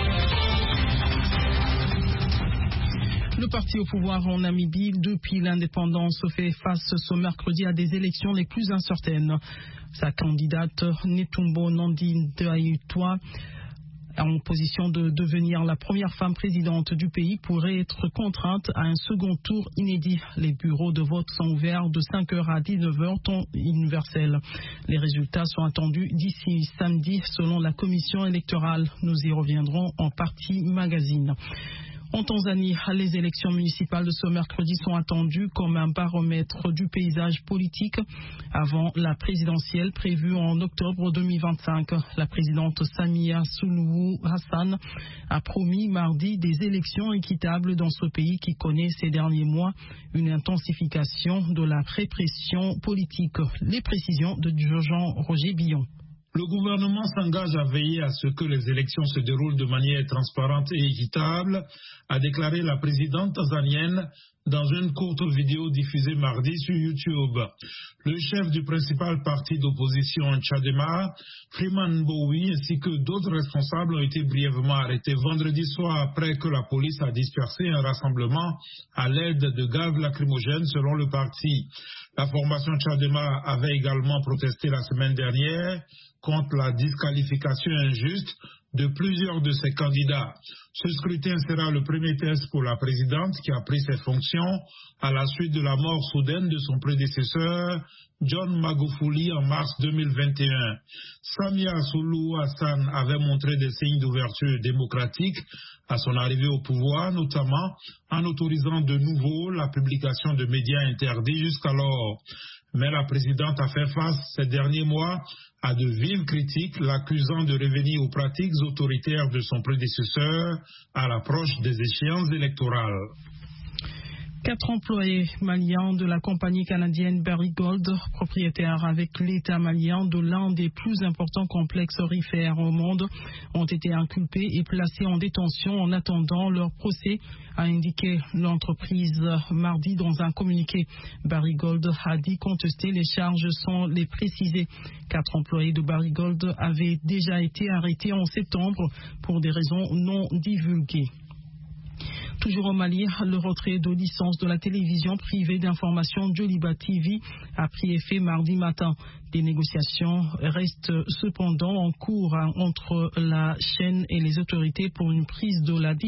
Le parti au pouvoir en Namibie, depuis l'indépendance, fait face ce mercredi à des élections les plus incertaines. Sa candidate Netumbo Nandi-Ndaitwah, en position de devenir la première femme présidente du pays, pourrait être contrainte à un second tour inédit. Les bureaux de vote sont ouverts de 5h à 19h, temps universel. Les résultats sont attendus d'ici samedi, selon la commission électorale. Nous y reviendrons en partie magazine. En Tanzanie, les élections municipales de ce mercredi sont attendues comme un baromètre du paysage politique avant la présidentielle prévue en octobre 2025. La présidente Samia Suluhu Hassan a promis mardi des élections équitables dans ce pays qui connaît ces derniers mois une intensification de la répression politique. Les précisions de Jean-Roger Billon. Le gouvernement s'engage à veiller à ce que les élections se déroulent de manière transparente et équitable, a déclaré la présidente tanzanienne dans une courte vidéo diffusée mardi sur YouTube. Le chef du principal parti d'opposition Chadema, Freeman Mbowe, ainsi que d'autres responsables ont été brièvement arrêtés vendredi soir après que la police a dispersé un rassemblement à l'aide de gaz lacrymogènes selon le parti. La formation Chadema avait également protesté la semaine dernière contre la disqualification injuste de plusieurs de ses candidats. Ce scrutin sera le premier test pour la présidente qui a pris ses fonctions à la suite de la mort soudaine de son prédécesseur, John Magufuli, en mars 2021. Samia Suluhu Hassan avait montré des signes d'ouverture démocratique à son arrivée au pouvoir, notamment en autorisant de nouveau la publication de médias interdits jusqu'alors. Mais la présidente a fait face ces derniers mois à de vives critiques, l'accusant de revenir aux pratiques autoritaires de son prédécesseur à l'approche des échéances électorales. 4 employés maliens de la compagnie canadienne Barrick Gold, propriétaire avec l'État malien de l'un des plus importants complexes aurifères au monde, ont été inculpés et placés en détention en attendant leur procès, a indiqué l'entreprise mardi dans un communiqué. Barrick Gold a dit contester les charges sans les préciser. 4 employés de Barrick Gold avaient déjà été arrêtés en septembre pour des raisons non divulguées. Toujours au Mali, le retrait de licence de la télévision privée d'information Djoliba TV a pris effet mardi matin. Des négociations restent cependant en cours entre la chaîne et les autorités pour une reprise de la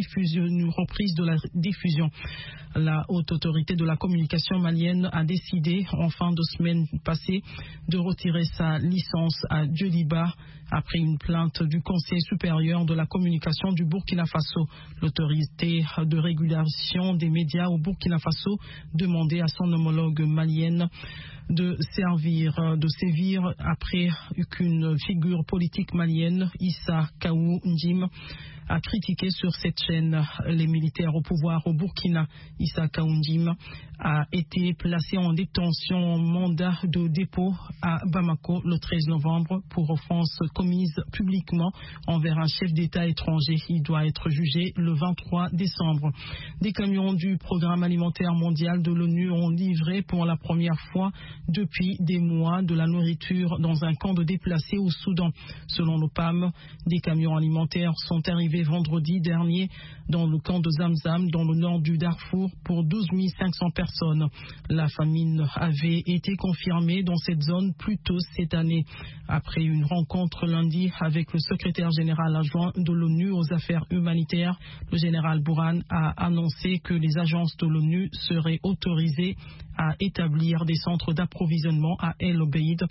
diffusion. La haute autorité de la communication malienne a décidé en fin de semaine passée de retirer sa licence à Djoliba après une plainte du Conseil supérieur de la communication du Burkina Faso. L'autorité de régulation des médias au Burkina Faso demandait à son homologue malienne de sévir après qu'une figure politique malienne, Issa Kaou Ndim, a critiqué sur cette chaîne les militaires au pouvoir au Burkina. Issa Kaou Ndim a été placé en détention en mandat de dépôt à Bamako le 13 novembre pour offense commise publiquement envers un chef d'État étranger. Il doit être jugé le 23 décembre. Des camions du Programme alimentaire mondial de l'ONU ont livré pour la première fois depuis des mois de la nourriture dans un camp de déplacés au Soudan. Selon l'OPAM, des camions alimentaires sont arrivés vendredi dernier dans le camp de Zamzam, dans le nord du Darfour, pour 12 500 personnes. La famine avait été confirmée dans cette zone plus tôt cette année. Après une rencontre lundi avec le secrétaire général adjoint de l'ONU aux affaires humanitaires, le général Bourhan a annoncé que les agences de l'ONU seraient autorisées à établir des centres d'approvisionnement à El Obeid,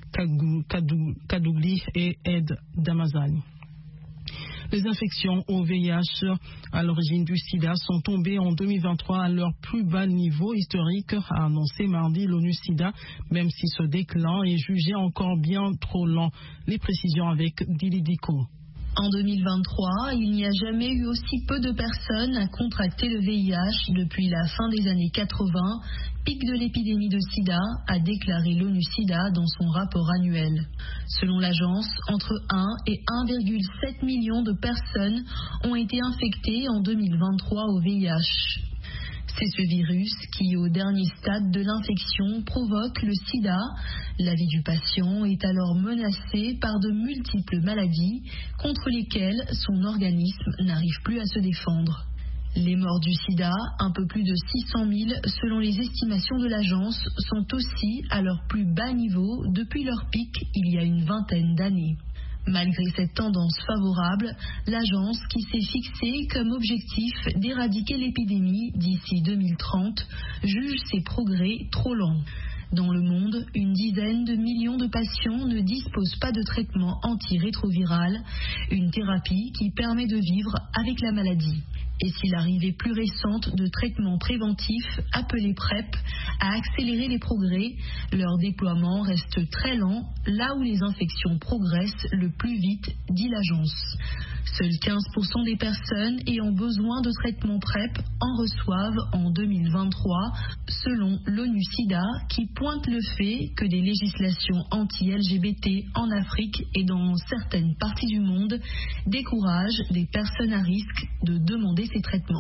Kadougli et Ed Damazani. Les infections au VIH à l'origine du sida sont tombées en 2023 à leur plus bas niveau historique, a annoncé mardi l'ONU-SIDA, même si ce déclin est jugé encore bien trop lent. Les précisions avec Dili Diko. En 2023, il n'y a jamais eu aussi peu de personnes à contracter le VIH depuis la fin des années 80, pic de l'épidémie de sida, a déclaré l'ONU-SIDA dans son rapport annuel. Selon l'agence, entre 1 et 1,7 million de personnes ont été infectées en 2023 au VIH. C'est ce virus qui, au dernier stade de l'infection, provoque le sida. La vie du patient est alors menacée par de multiples maladies contre lesquelles son organisme n'arrive plus à se défendre. Les morts du sida, un peu plus de 600 000 selon les estimations de l'agence, sont aussi à leur plus bas niveau depuis leur pic il y a une vingtaine d'années. Malgré cette tendance favorable, l'agence, qui s'est fixée comme objectif d'éradiquer l'épidémie d'ici 2030, juge ses progrès trop lents. Dans le monde, une dizaine de millions de patients ne disposent pas de traitement antirétroviral, une thérapie qui permet de vivre avec la maladie. Et si l'arrivée plus récente de traitements préventifs, appelés PrEP, a accéléré les progrès, leur déploiement reste très lent, là où les infections progressent le plus vite, dit l'agence. Seuls 15% des personnes ayant besoin de traitements PrEP en reçoivent en 2023, selon l'ONU-SIDA, qui pointe le fait que des législations anti-LGBT en Afrique et dans certaines parties du monde découragent des personnes à risque de demander ces traitements.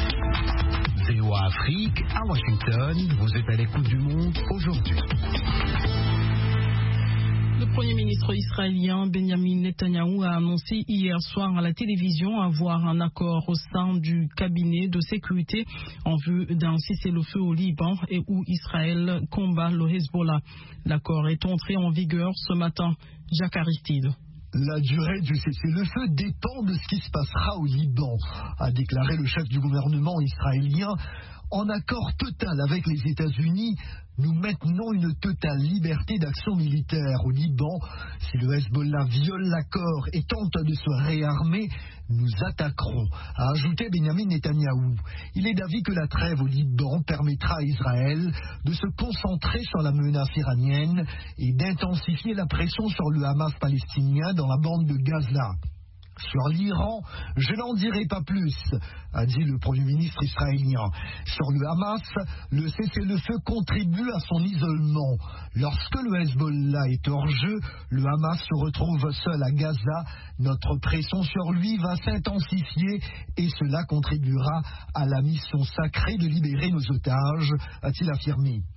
VOA Afrique, à Washington, vous êtes à l'écoute du monde aujourd'hui. Le Premier ministre israélien Benjamin Netanyahou a annoncé hier soir à la télévision avoir un accord au sein du cabinet de sécurité en vue d'un cessez-le-feu au Liban et où Israël combat le Hezbollah. L'accord est entré en vigueur ce matin. Jacques Aristide. La durée du cessez-le-feu dépend de ce qui se passera au Liban, a déclaré le chef du gouvernement israélien. En accord total avec les États-Unis, nous maintenons une totale liberté d'action militaire au Liban. Si le Hezbollah viole l'accord et tente de se réarmer, nous attaquerons, a ajouté Benjamin Netanyahou. Il est d'avis que la trêve au Liban permettra à Israël de se concentrer sur la menace iranienne et d'intensifier la pression sur le Hamas palestinien dans la bande de Gaza. Sur l'Iran, je n'en dirai pas plus, a dit le Premier ministre israélien. Sur le Hamas, le cessez-le-feu contribue à son isolement. Lorsque le Hezbollah est hors jeu, le Hamas se retrouve seul à Gaza. Notre pression sur lui va s'intensifier et cela contribuera à la mission sacrée de libérer nos otages, a-t-il affirmé.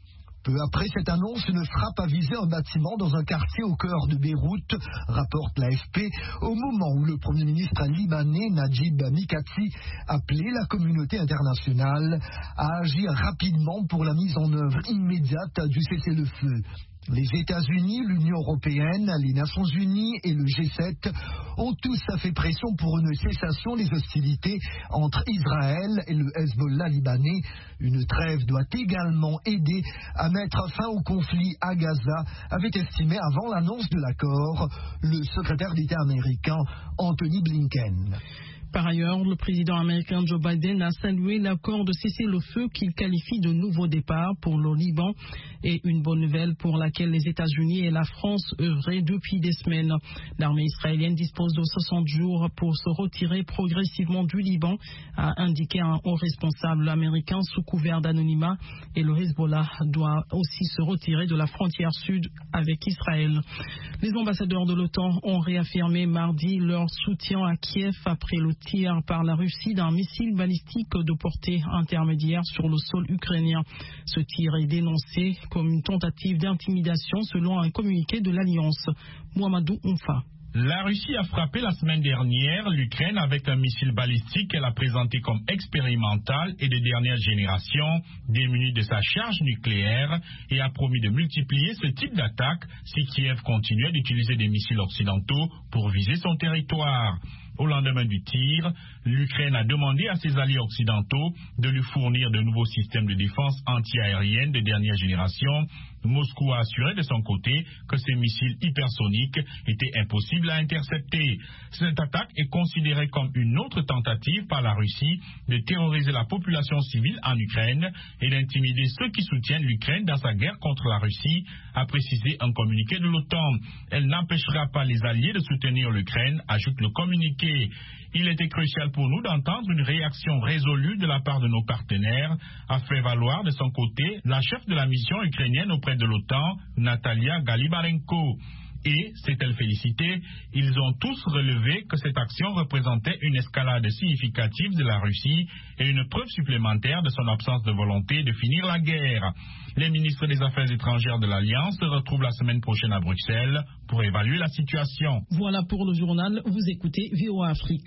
Peu après cette annonce, une frappe a visé un bâtiment dans un quartier au cœur de Beyrouth, rapporte l'AFP, au moment où le Premier ministre libanais Najib Mikati appelait la communauté internationale à agir rapidement pour la mise en œuvre immédiate du cessez-le-feu. Les États-Unis, l'Union européenne, les Nations unies et le G7 ont tous fait pression pour une cessation des hostilités entre Israël et le Hezbollah libanais. Une trêve doit également aider à mettre fin au conflit à Gaza, avait estimé avant l'annonce de l'accord le secrétaire d'État américain Anthony Blinken. Par ailleurs, le président américain Joe Biden a salué l'accord de cessez-le-feu qu'il qualifie de nouveau départ pour le Liban et une bonne nouvelle pour laquelle les États-Unis et la France œuvraient depuis des semaines. L'armée israélienne dispose de 60 jours pour se retirer progressivement du Liban, a indiqué un haut responsable américain sous couvert d'anonymat, et le Hezbollah doit aussi se retirer de la frontière sud avec Israël. Les ambassadeurs de l'OTAN ont réaffirmé mardi leur soutien à Kiev après le tir par la Russie d'un missile balistique de portée intermédiaire sur le sol ukrainien. Ce tir est dénoncé comme une tentative d'intimidation selon un communiqué de l'Alliance. Mouamadou Oumfa. La Russie a frappé la semaine dernière l'Ukraine avec un missile balistique qu'elle a présenté comme expérimental et de dernière génération, démuni de sa charge nucléaire, et a promis de multiplier ce type d'attaque si Kiev continuait d'utiliser des missiles occidentaux pour viser son territoire. Au lendemain du tir, l'Ukraine a demandé à ses alliés occidentaux de lui fournir de nouveaux systèmes de défense anti-aérienne de dernière génération. Moscou a assuré de son côté que ces missiles hypersoniques étaient impossibles à intercepter. Cette attaque est considérée comme une autre tentative par la Russie de terroriser la population civile en Ukraine et d'intimider ceux qui soutiennent l'Ukraine dans sa guerre contre la Russie, a précisé un communiqué de l'OTAN. Elle n'empêchera pas les alliés de soutenir l'Ukraine, ajoute le communiqué. Il était crucial pour nous d'entendre une réaction résolue de la part de nos partenaires, a fait valoir de son côté la chef de la mission ukrainienne auprès de l'OTAN, Natalia Galibarenko. Et, s'est-elle félicitée, ils ont tous relevé que cette action représentait une escalade significative de la Russie et une preuve supplémentaire de son absence de volonté de finir la guerre. Les ministres des Affaires étrangères de l'Alliance se retrouvent la semaine prochaine à Bruxelles pour évaluer la situation. Voilà pour le journal, vous écoutez VOA Afrique.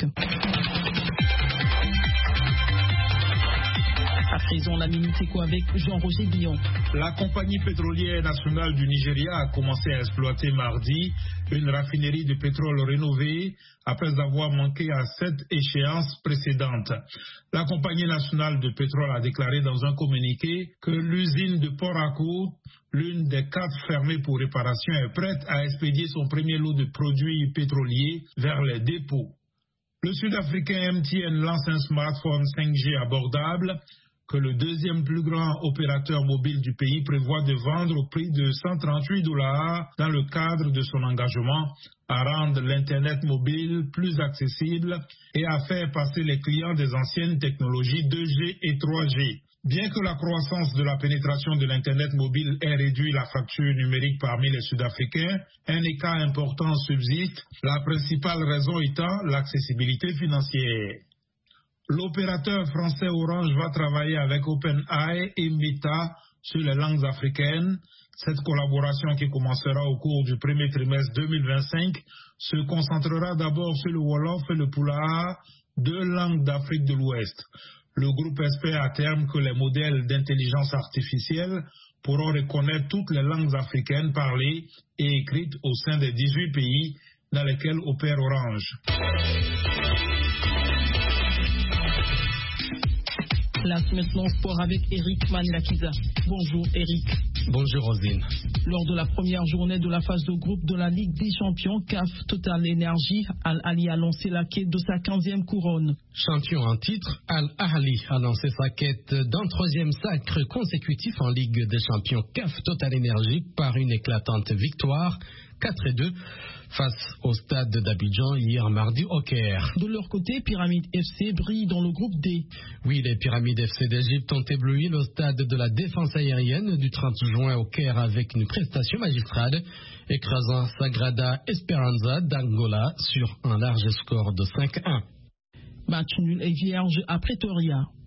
À présent, la Minute Éco avec Jean-Roger Guillon. La compagnie pétrolière nationale du Nigeria a commencé à exploiter mardi une raffinerie de pétrole rénovée après avoir manqué à 7 échéances précédentes. La compagnie nationale de pétrole a déclaré dans un communiqué que l'usine de Port Harcourt, l'une des 4 fermées pour réparation, est prête à expédier son premier lot de produits pétroliers vers les dépôts. Le Sud-Africain MTN lance un smartphone 5G abordable que le deuxième plus grand opérateur mobile du pays prévoit de vendre au prix de $138 dans le cadre de son engagement à rendre l'Internet mobile plus accessible et à faire passer les clients des anciennes technologies 2G et 3G. Bien que la croissance de la pénétration de l'Internet mobile ait réduit la fracture numérique parmi les Sud-Africains, un écart important subsiste, la principale raison étant l'accessibilité financière. L'opérateur français Orange va travailler avec OpenAI et Meta sur les langues africaines. Cette collaboration, qui commencera au cours du premier trimestre 2025, se concentrera d'abord sur le Wolof et le Pulaar, 2 langues d'Afrique de l'Ouest. Le groupe espère à terme que les modèles d'intelligence artificielle pourront reconnaître toutes les langues africaines parlées et écrites au sein des 18 pays dans lesquels opère Orange. Place maintenant sport avec Eric Manilakiza. Bonjour Eric. Bonjour Rosine. Lors de la première journée de la phase de groupe de la Ligue des Champions CAF Total Energy, Al Ahly a lancé la quête de sa 15e couronne. Champion en titre, Al Ahly a lancé sa quête d'un 3e sacre consécutif en Ligue des Champions CAF Total Energy par une éclatante victoire 4-2 face au stade d'Abidjan hier mardi au Caire. De leur côté, Pyramide FC brille dans le groupe D. Oui, les Pyramides FC d'Égypte ont ébloui le stade de la défense aérienne du 30 juin au Caire avec une prestation magistrale, écrasant Sagrada Esperanza d'Angola sur un large score de 5-1. Match nul et vierge à Pretoria.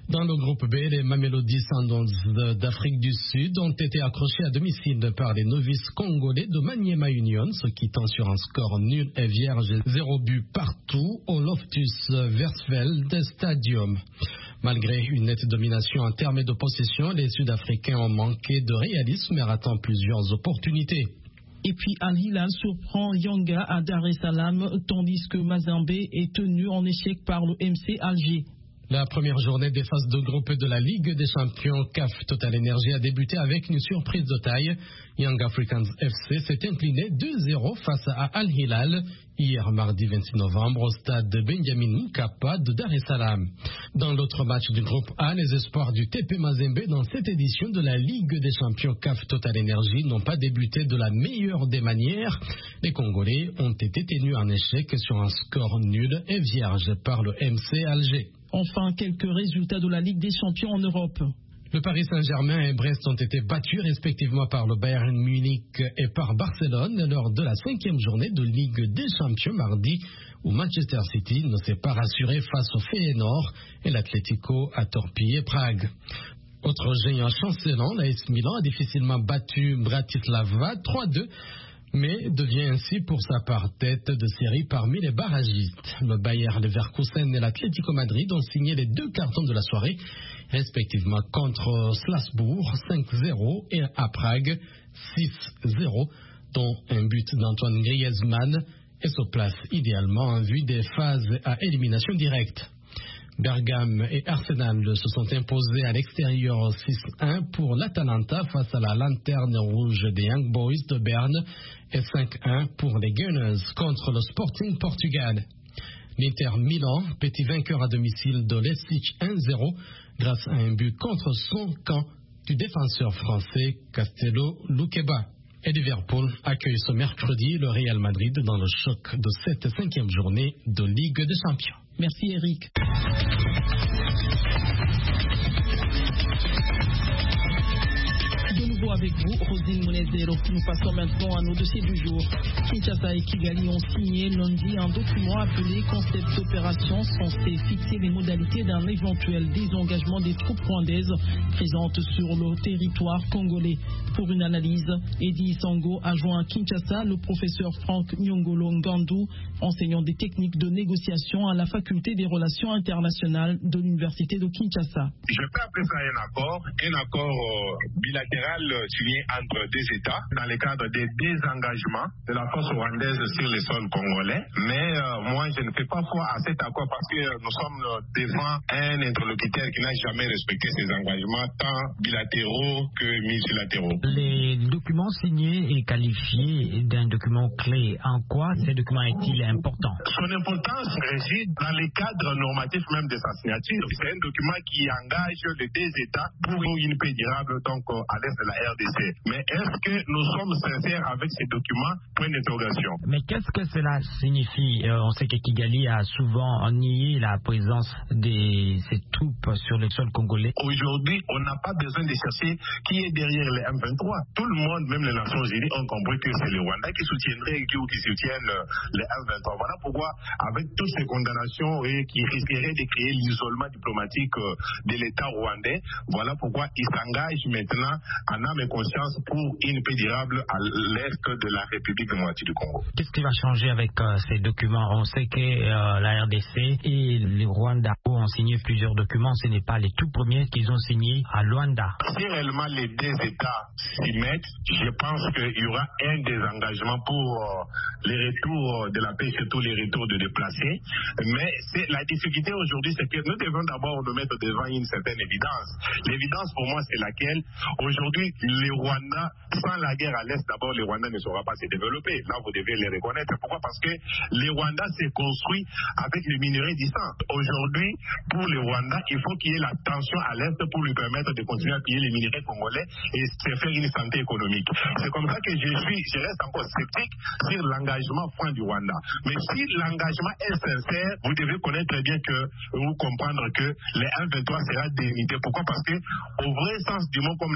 Dans le groupe B, les Mamelody Sundowns d'Afrique du Sud ont été accrochés à domicile par les novices congolais de Maniema Union, se quittant sur un score nul et vierge, 0 but partout au Loftus Versfeld Stadium. Malgré une nette domination en termes de possession, les Sud-Africains ont manqué de réalisme et ratant plusieurs opportunités. Et puis Al Hilal surprend Yanga à Dar es Salaam, tandis que Mazembe est tenu en échec par le MC Alger. La première journée des phases de groupe de la Ligue des champions CAF Total Energy a débuté avec une surprise de taille. Young Africans FC s'est incliné 2-0 face à Al Hilal hier mardi 26 novembre au stade Benjamin Mkapa de Dar es Salaam. Dans l'autre match du groupe A, les espoirs du TP Mazembe dans cette édition de la Ligue des champions CAF Total Energy n'ont pas débuté de la meilleure des manières. Les Congolais ont été tenus en échec sur un score nul et vierge par le MC Alger. Enfin, quelques résultats de la Ligue des champions en Europe. Le Paris Saint-Germain et Brest ont été battus respectivement par le Bayern Munich et par Barcelone lors de la 5e journée de Ligue des champions mardi, où Manchester City ne s'est pas rassuré face au Feyenoord et l'Atlético a torpillé Prague. Autre géant chancelant, l'AS Milan a difficilement battu Bratislava 3-2. Mais devient ainsi pour sa part tête de série parmi les barragistes. Le Bayer Leverkusen et l'Atlético Madrid ont signé les 2 cartons de la soirée, respectivement contre Strasbourg 5-0 et à Prague 6-0, dont un but d'Antoine Griezmann, et se place idéalement en vue des phases à élimination directe. Bergame et Arsenal se sont imposés à l'extérieur 6-1 pour l'Atalanta face à la lanterne rouge des Young Boys de Berne et 5-1 pour les Gunners contre le Sporting Portugal. L'Inter Milan, petit vainqueur à domicile de Leipzig 1-0 grâce à un but contre son camp du défenseur français Castello Luqueba. Et Liverpool accueille ce mercredi le Real Madrid dans le choc de cette 5e journée de Ligue des Champions. Merci Eric. De nouveau avec vous, Rosine Monezero. Nous passons maintenant à nos dossiers du jour. Kinshasa et Kigali ont signé lundi un document appelé Concept d'opération censé fixer les modalités d'un éventuel désengagement des troupes rwandaises présentes sur le territoire congolais. Pour une analyse, Eddie Sango a joint à Kinshasa le professeur Franck Nyongolo Ngandou, enseignant des techniques de négociation à la faculté des relations internationales de l'université de Kinshasa. Je peux appeler ça un accord bilatéral signé entre deux États dans le cadre des désengagements de la force rwandaise sur les sols congolais. Mais moi, je ne fais pas foi à cet accord parce que nous sommes devant un interlocuteur qui n'a jamais respecté ses engagements, tant bilatéraux que multilatéraux. Les documents signés et qualifiés d'un document clé. En quoi ce document est-il important? Son importance réside dans les cadres normatifs même de sa signature. C'est un document qui engage les deux États pour une paix durable donc à l'est de la RDC. Mais est-ce que nous sommes sincères avec ces documents? Point d'interrogation. Mais qu'est-ce que cela signifie? On sait que Kigali a souvent nié la présence de ces troupes sur le sol congolais. Aujourd'hui, on n'a pas besoin de chercher qui est derrière les M23. Tout le monde, même les Nations Unies, ont compris que c'est le Rwanda qui soutiendrait ou qui soutiennent les M23. Voilà pourquoi, avec toutes ces condamnations et qui risqueraient de créer l'isolement diplomatique de l'État rwandais, voilà pourquoi ils s'engagent maintenant en âme et conscience pour une paix durable à l'est de la République démocratique du Congo. Qu'est-ce qui va changer avec ces documents? On sait que la RDC et le Rwanda ont signé plusieurs documents. Ce n'est pas les tout premiers qu'ils ont signés à Luanda. Si réellement les deux États s'y mettent, je pense qu'il y aura un désengagement pour les retours de la paix, surtout les retours de déplacés. Mais la difficulté aujourd'hui, c'est que nous devons d'abord nous mettre devant une certaine évidence. L'évidence pour moi, c'est laquelle aujourd'hui, les Rwandais, sans la guerre à l'Est, d'abord, les Rwandais ne sauront pas se développer. Là, vous devez les reconnaître. Pourquoi? Parce que les Rwandais s'est construit avec les minerais distants. Aujourd'hui, pour les Rwandais, il faut qu'il y ait la tension à l'Est pour lui permettre de continuer à piller les minerais congolais et se faire une santé économique. C'est comme ça que je reste encore sceptique sur l'engagement franc du Rwanda. Mais si l'engagement est sincère, vous devez connaître très bien vous comprendre que les M23 sera délimité. Pourquoi? Parce que, au vrai sens du mot, comme les chefs de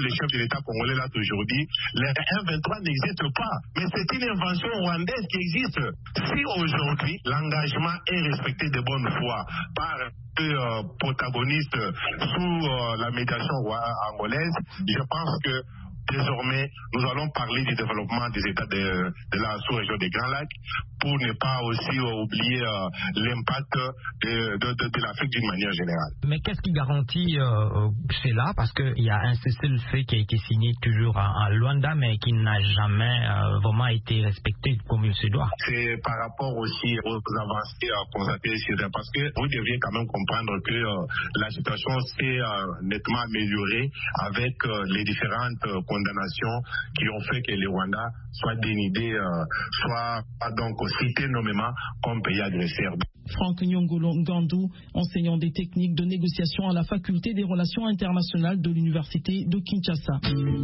l'État congolais là aujourd'hui, les M23 n'existent pas. Mais c'est une invention rwandaise qui existe. Si aujourd'hui l'engagement est respecté de bonne foi par protagonistes sous la médiation angolaise, je pense que désormais, nous allons parler du développement des États de la sous-région des Grands Lacs pour ne pas aussi oublier l'impact de l'Afrique d'une manière générale. Mais qu'est-ce qui garantit cela? Parce qu'il y a un cessez-le-feu qui a été signé toujours à Luanda, mais qui n'a jamais vraiment été respecté comme il se doit. C'est par rapport aussi aux avancées constatées sur ça, parce que vous deviez quand même comprendre que la situation s'est nettement améliorée avec les différentes condamnations qui ont fait que le Rwanda soit dénudé, soit donc cité nommément comme pays agresseur. Franck Nyongolo Ngandou, enseignant des techniques de négociation à la faculté des relations internationales de l'université de Kinshasa.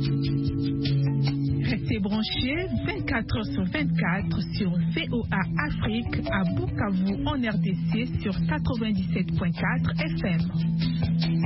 Restez branchés 24/24 sur VOA Afrique à Bukavu en RDC sur 97.4 FM.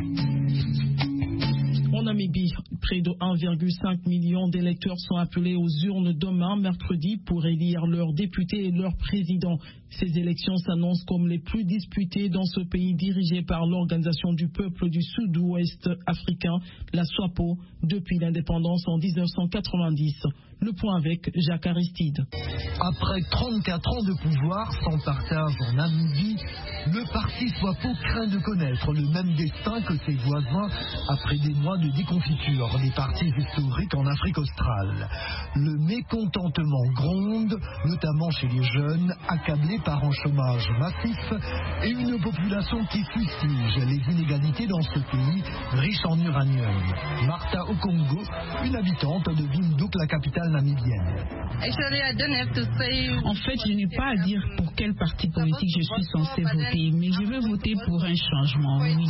En Namibie, près de 1,5 million d'électeurs sont appelés aux urnes demain, mercredi, pour élire leurs députés et leurs présidents. Ces élections s'annoncent comme les plus disputées dans ce pays dirigé par l'Organisation du peuple du Sud-Ouest africain, la SWAPO, depuis l'indépendance en 1990. Le point avec Jacques Aristide. Après 34 ans de pouvoir sans partage en Namibie, le parti SWAPO craint de connaître le même destin que ses voisins après des mois de déconfiture des partis historiques en Afrique australe. Le mécontentement gronde, notamment chez les jeunes, accablés par un chômage massif et une population qui fustige les inégalités dans ce pays riche en uranium. Martha Okongo, une habitante de Windhoek, la capitale namibienne. En fait, je n'ai pas à dire pour quel parti politique je suis censé voter, mais je veux voter pour un changement, oui.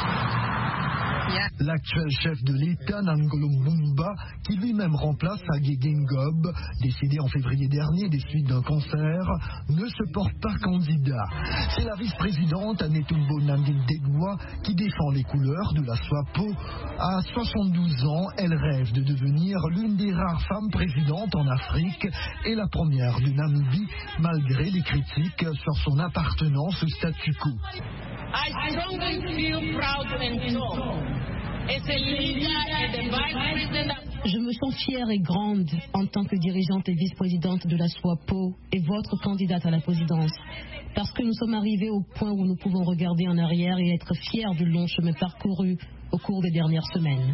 L'actuel chef de l'État, Nangolo Mbumba, qui lui-même remplace Hage Geingob, décédé en février dernier des suites d'un cancer, ne se porte pas candidat. C'est la vice-présidente Netumbo Nandi-Ndaitwah qui défend les couleurs de la SWAPO. À 72 ans, elle rêve de devenir l'une des rares femmes présidentes en Afrique et la première de Namibie, malgré les critiques sur son appartenance au statu quo. I strongly feel proud and strong. As a leader and the vice president. Je me sens fière et grande en tant que dirigeante et vice-présidente de la SWAPO et votre candidate à la présidence. Parce que nous sommes arrivés au point où nous pouvons regarder en arrière et être fiers du long chemin parcouru au cours des dernières semaines.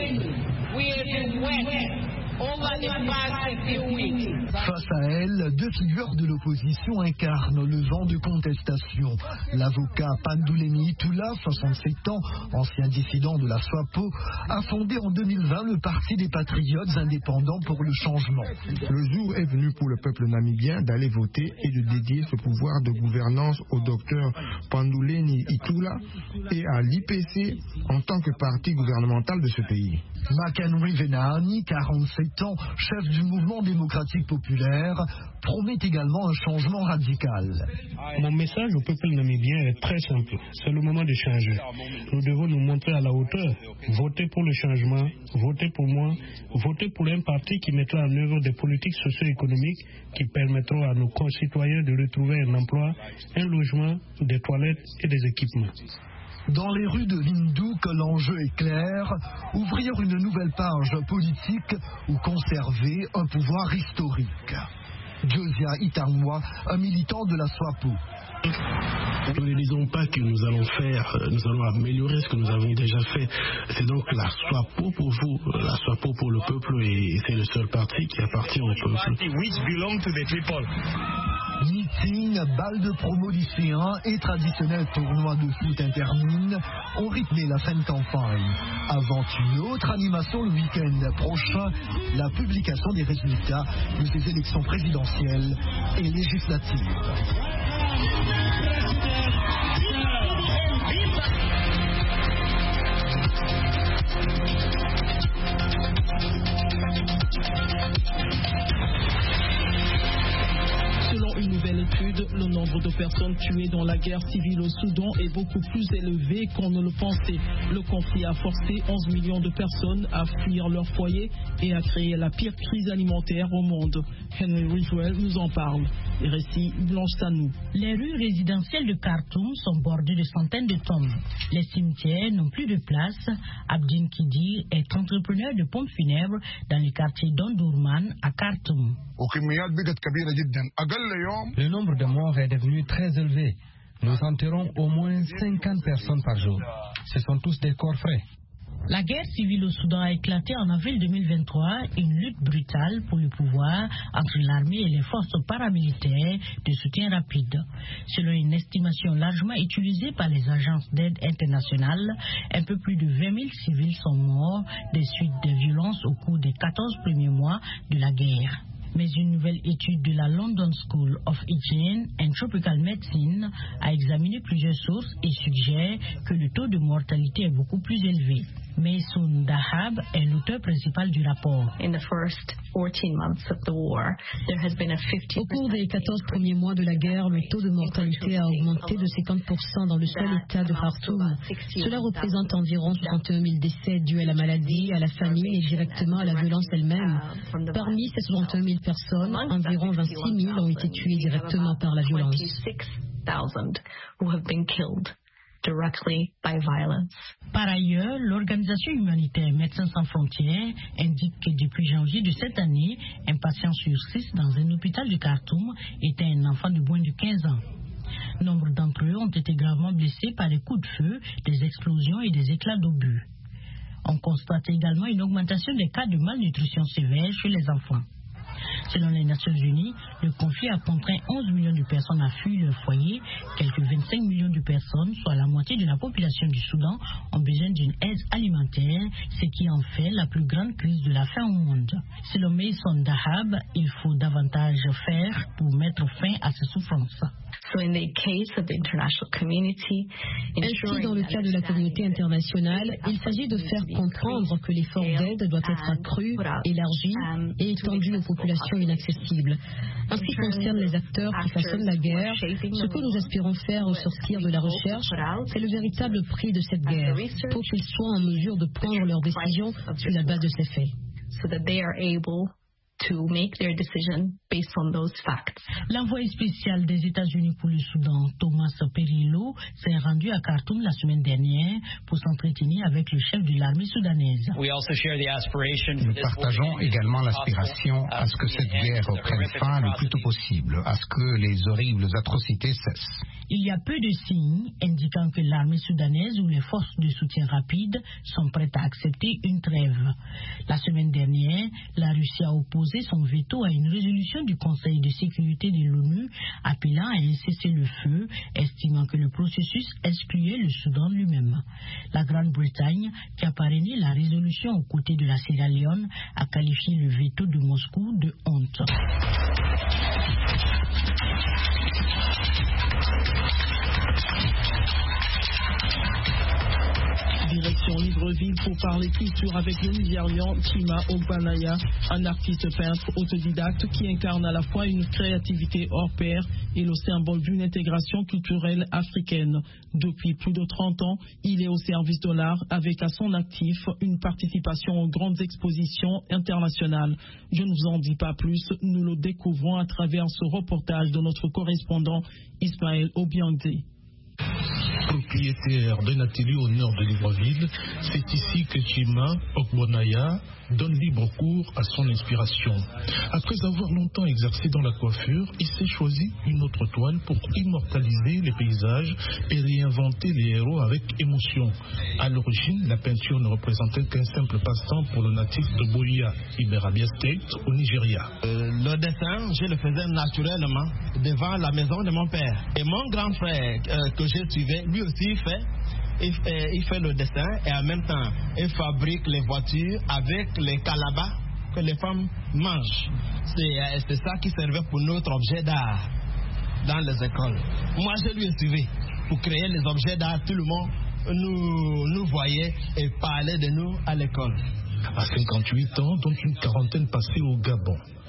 Face à elle, deux figures de l'opposition incarnent le vent de contestation. L'avocat Panduleni Itula, 67 ans, ancien dissident de la SWAPO, a fondé en 2020 le Parti des Patriotes indépendants pour le changement. Le jour est venu pour le peuple namibien d'aller voter et de dédier ce pouvoir de gouvernance au docteur Panduleni Itula et à l'IPC en tant que parti gouvernemental de ce pays. Makenry Venani, 47 ans, chef du mouvement démocratique populaire, promet également un changement radical. Mon message au peuple namibien est très simple. C'est le moment de changer. Nous devons nous montrer à la hauteur. Votez pour le changement, votez pour moi, votez pour un parti qui mettra en œuvre des politiques socio-économiques qui permettront à nos concitoyens de retrouver un emploi, un logement, des toilettes et des équipements. Dans les rues de Windhoek, l'enjeu est clair, ouvrir une nouvelle page politique ou conserver un pouvoir historique. Josia Itangwa, un militant de la SWAPO. Nous ne disons pas que nous allons améliorer ce que nous avons déjà fait. C'est donc la SWAPO pour vous, la SWAPO pour le peuple, et c'est le seul parti qui appartient au peuple. Meeting, balles de promo lycéens et traditionnel tournoi de foot intermine ont rythmé la fin de campagne. Avant une autre animation le week-end prochain, la publication des résultats de ces élections présidentielles et législatives. Selon une nouvelle étude, le nombre de personnes personnes tuées dans la guerre civile au Soudan est beaucoup plus élevé qu'on ne le pensait. Le conflit a forcé 11 millions de personnes à fuir leur foyer et a créé la pire crise alimentaire au monde. Henry Ridgwell nous en parle. Les récits Blanche Sanou. Les rues résidentielles de Khartoum sont bordées de centaines de tombes. Les cimetières n'ont plus de place. Abdin Kidir est entrepreneur de pompes funèbres dans le quartier d'Ondurman à Khartoum. Le nombre de morts est devenu très élevé. Nous enterrons au moins 50 personnes par jour. Ce sont tous des corps frais. La guerre civile au Soudan a éclaté en avril 2023, une lutte brutale pour le pouvoir entre l'armée et les forces paramilitaires de soutien rapide. Selon une estimation largement utilisée par les agences d'aide internationales, un peu plus de 20 000 civils sont morts des suites des violences au cours des 14 premiers mois de la guerre. Mais une nouvelle étude de la London School of Hygiene and Tropical Medicine a examiné plusieurs sources et suggère que le taux de mortalité est beaucoup plus élevé. Mason Dahab est l'auteur principal du rapport. Au cours des 14 premiers mois de la guerre, le taux de mortalité a augmenté de 50% dans le seul état de Khartoum. Cela représente environ 61 000 décès dus à la maladie, à la famine et directement à la violence elle-même. Parmi ces 61 000 personnes, environ 26 000 ont été tuées directement par la violence. Par ailleurs, l'organisation humanitaire Médecins sans frontières indique que depuis janvier de cette année, un patient sur 6 dans un hôpital de Khartoum était un enfant de moins de 15 ans. Nombre d'entre eux ont été gravement blessés par des coups de feu, des explosions et des éclats d'obus. On constate également une augmentation des cas de malnutrition sévère chez les enfants. Selon les Nations Unies, le conflit a contraint 11 millions de personnes à fuir leur foyer. Quelques 25 millions de personnes, soit la moitié de la population du Soudan, ont besoin d'une aide alimentaire, ce qui en fait la plus grande crise de la faim au monde. Selon Mason Dahab, il faut davantage faire pour mettre fin à ces souffrances. Ainsi, dans le cas de la communauté internationale, il s'agit de faire comprendre que l'effort d'aide doit être accru, élargi et étendu aux populations inaccessibles. En ce qui concerne les acteurs qui façonnent la guerre, ce que nous espérons faire au sortir de la recherche, c'est le véritable prix de cette guerre, pour qu'ils soient en mesure de prendre leurs décisions sur la base de ces faits. To make their decision based on those facts. L'envoyé spécial des États-Unis pour le Soudan, Thomas Perillo, s'est rendu à Khartoum la semaine dernière pour s'entretenir avec le chef de l'armée soudanaise. Nous partageons également l'aspiration à ce que cette guerre prenne fin le plus tôt possible, à ce que les horribles atrocités cessent. Il y a peu de signes indiquant que l'armée soudanaise ou les forces de soutien rapide sont prêtes à accepter une trêve. La semaine dernière, la Russie a opposé son veto à une résolution du Conseil de sécurité de l'ONU appelant à un cessez-le-feu, estimant que le processus excluait le Soudan lui-même. La Grande-Bretagne, qui a parrainé la résolution aux côtés de la Sierra Leone, a qualifié le veto de Moscou de honte. Direction Libreville pour parler culture avec le Nigérian Chima Ogbanaya, un artiste peintre autodidacte qui incarne à la fois une créativité hors pair et le symbole d'une intégration culturelle africaine. Depuis plus de 30 ans, il est au service de l'art avec à son actif une participation aux grandes expositions internationales. Je ne vous en dis pas plus, nous le découvrons à travers ce reportage de notre correspondant Ismaël Obiangé. Propriétaire d'un atelier au nord de Libreville, c'est ici que Chima Ogbonaya donne libre cours à son inspiration. Après avoir longtemps exercé dans la coiffure, il s'est choisi une autre toile pour immortaliser les paysages et réinventer les héros avec émotion. À l'origine, la peinture ne représentait qu'un simple passe-temps pour le natif de Boya, Iberabia State, au Nigeria. Le dessin, je le faisais naturellement devant la maison de mon père. Et mon grand frère que je suivais, lui aussi il fait le dessin et en même temps il fabrique les voitures avec les calabas que les femmes mangent. C'est ça qui servait pour notre objet d'art dans les écoles. Moi je lui suivais pour créer les objets d'art. Tout le monde nous voyait et parlait de nous à l'école. À 58 ans, dont une quarantaine passée au Gabon,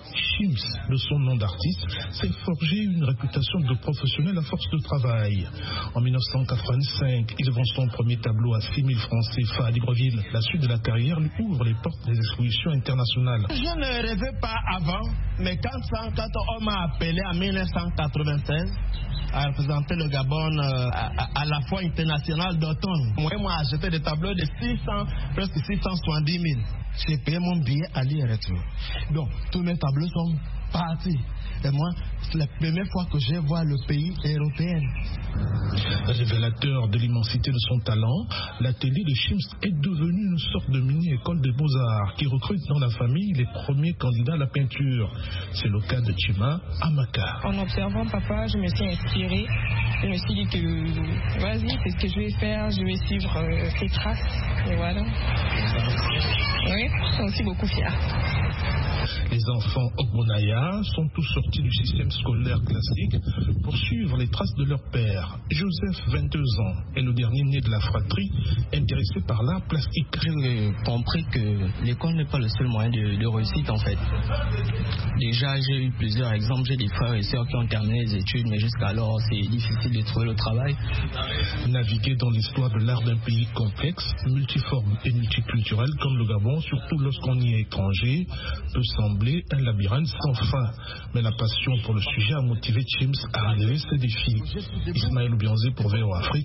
Chims, de son nom d'artiste, s'est forgé une réputation de professionnel à force de travail. En 1985, il vend son premier tableau à 6 000 francs CFA à Libreville. La suite de la carrière lui ouvre les portes des expositions internationales. Je ne rêvais pas avant, mais quand on m'a appelé en 1996 à représenter le Gabon à la Foire internationale d'automne, moi j'ai acheté des tableaux de presque 670 000. J'ai payé mon billet aller et retour. Donc, tous mes tableaux sont partis. Et moi, c'est la première fois que je vois le pays européen. Révélateur de l'immensité de son talent, l'atelier de Chims est devenu une sorte de mini-école des beaux-arts qui recrute dans la famille les premiers candidats à la peinture. C'est le cas de Chima Amaka. En observant papa, je me suis inspirée. Je me suis dit que vas-y, c'est ce que je vais faire, je vais suivre ses traces. Et voilà. Oui, je suis aussi beaucoup fière. Les enfants Ogbonaya sont tous sortis du système scolaire classique pour suivre les traces de leur père. Joseph, 22 ans, est le dernier né de la fratrie, intéressé par l'art plastique. J'ai compris que l'école n'est pas le seul moyen de réussite en fait. Déjà, j'ai eu plusieurs exemples. J'ai des frères et sœurs qui ont terminé les études, mais jusqu'alors, c'est difficile de trouver le travail. Naviguer dans l'histoire de l'art d'un pays complexe, multiforme et multiculturel comme le Gabon, surtout lorsqu'on y est étranger, peut sembler un labyrinthe sans fin. Mais la passion pour le sujet a motivé Chims à relever ses défis. Ismaël Oubianzé pour VOA Afrique.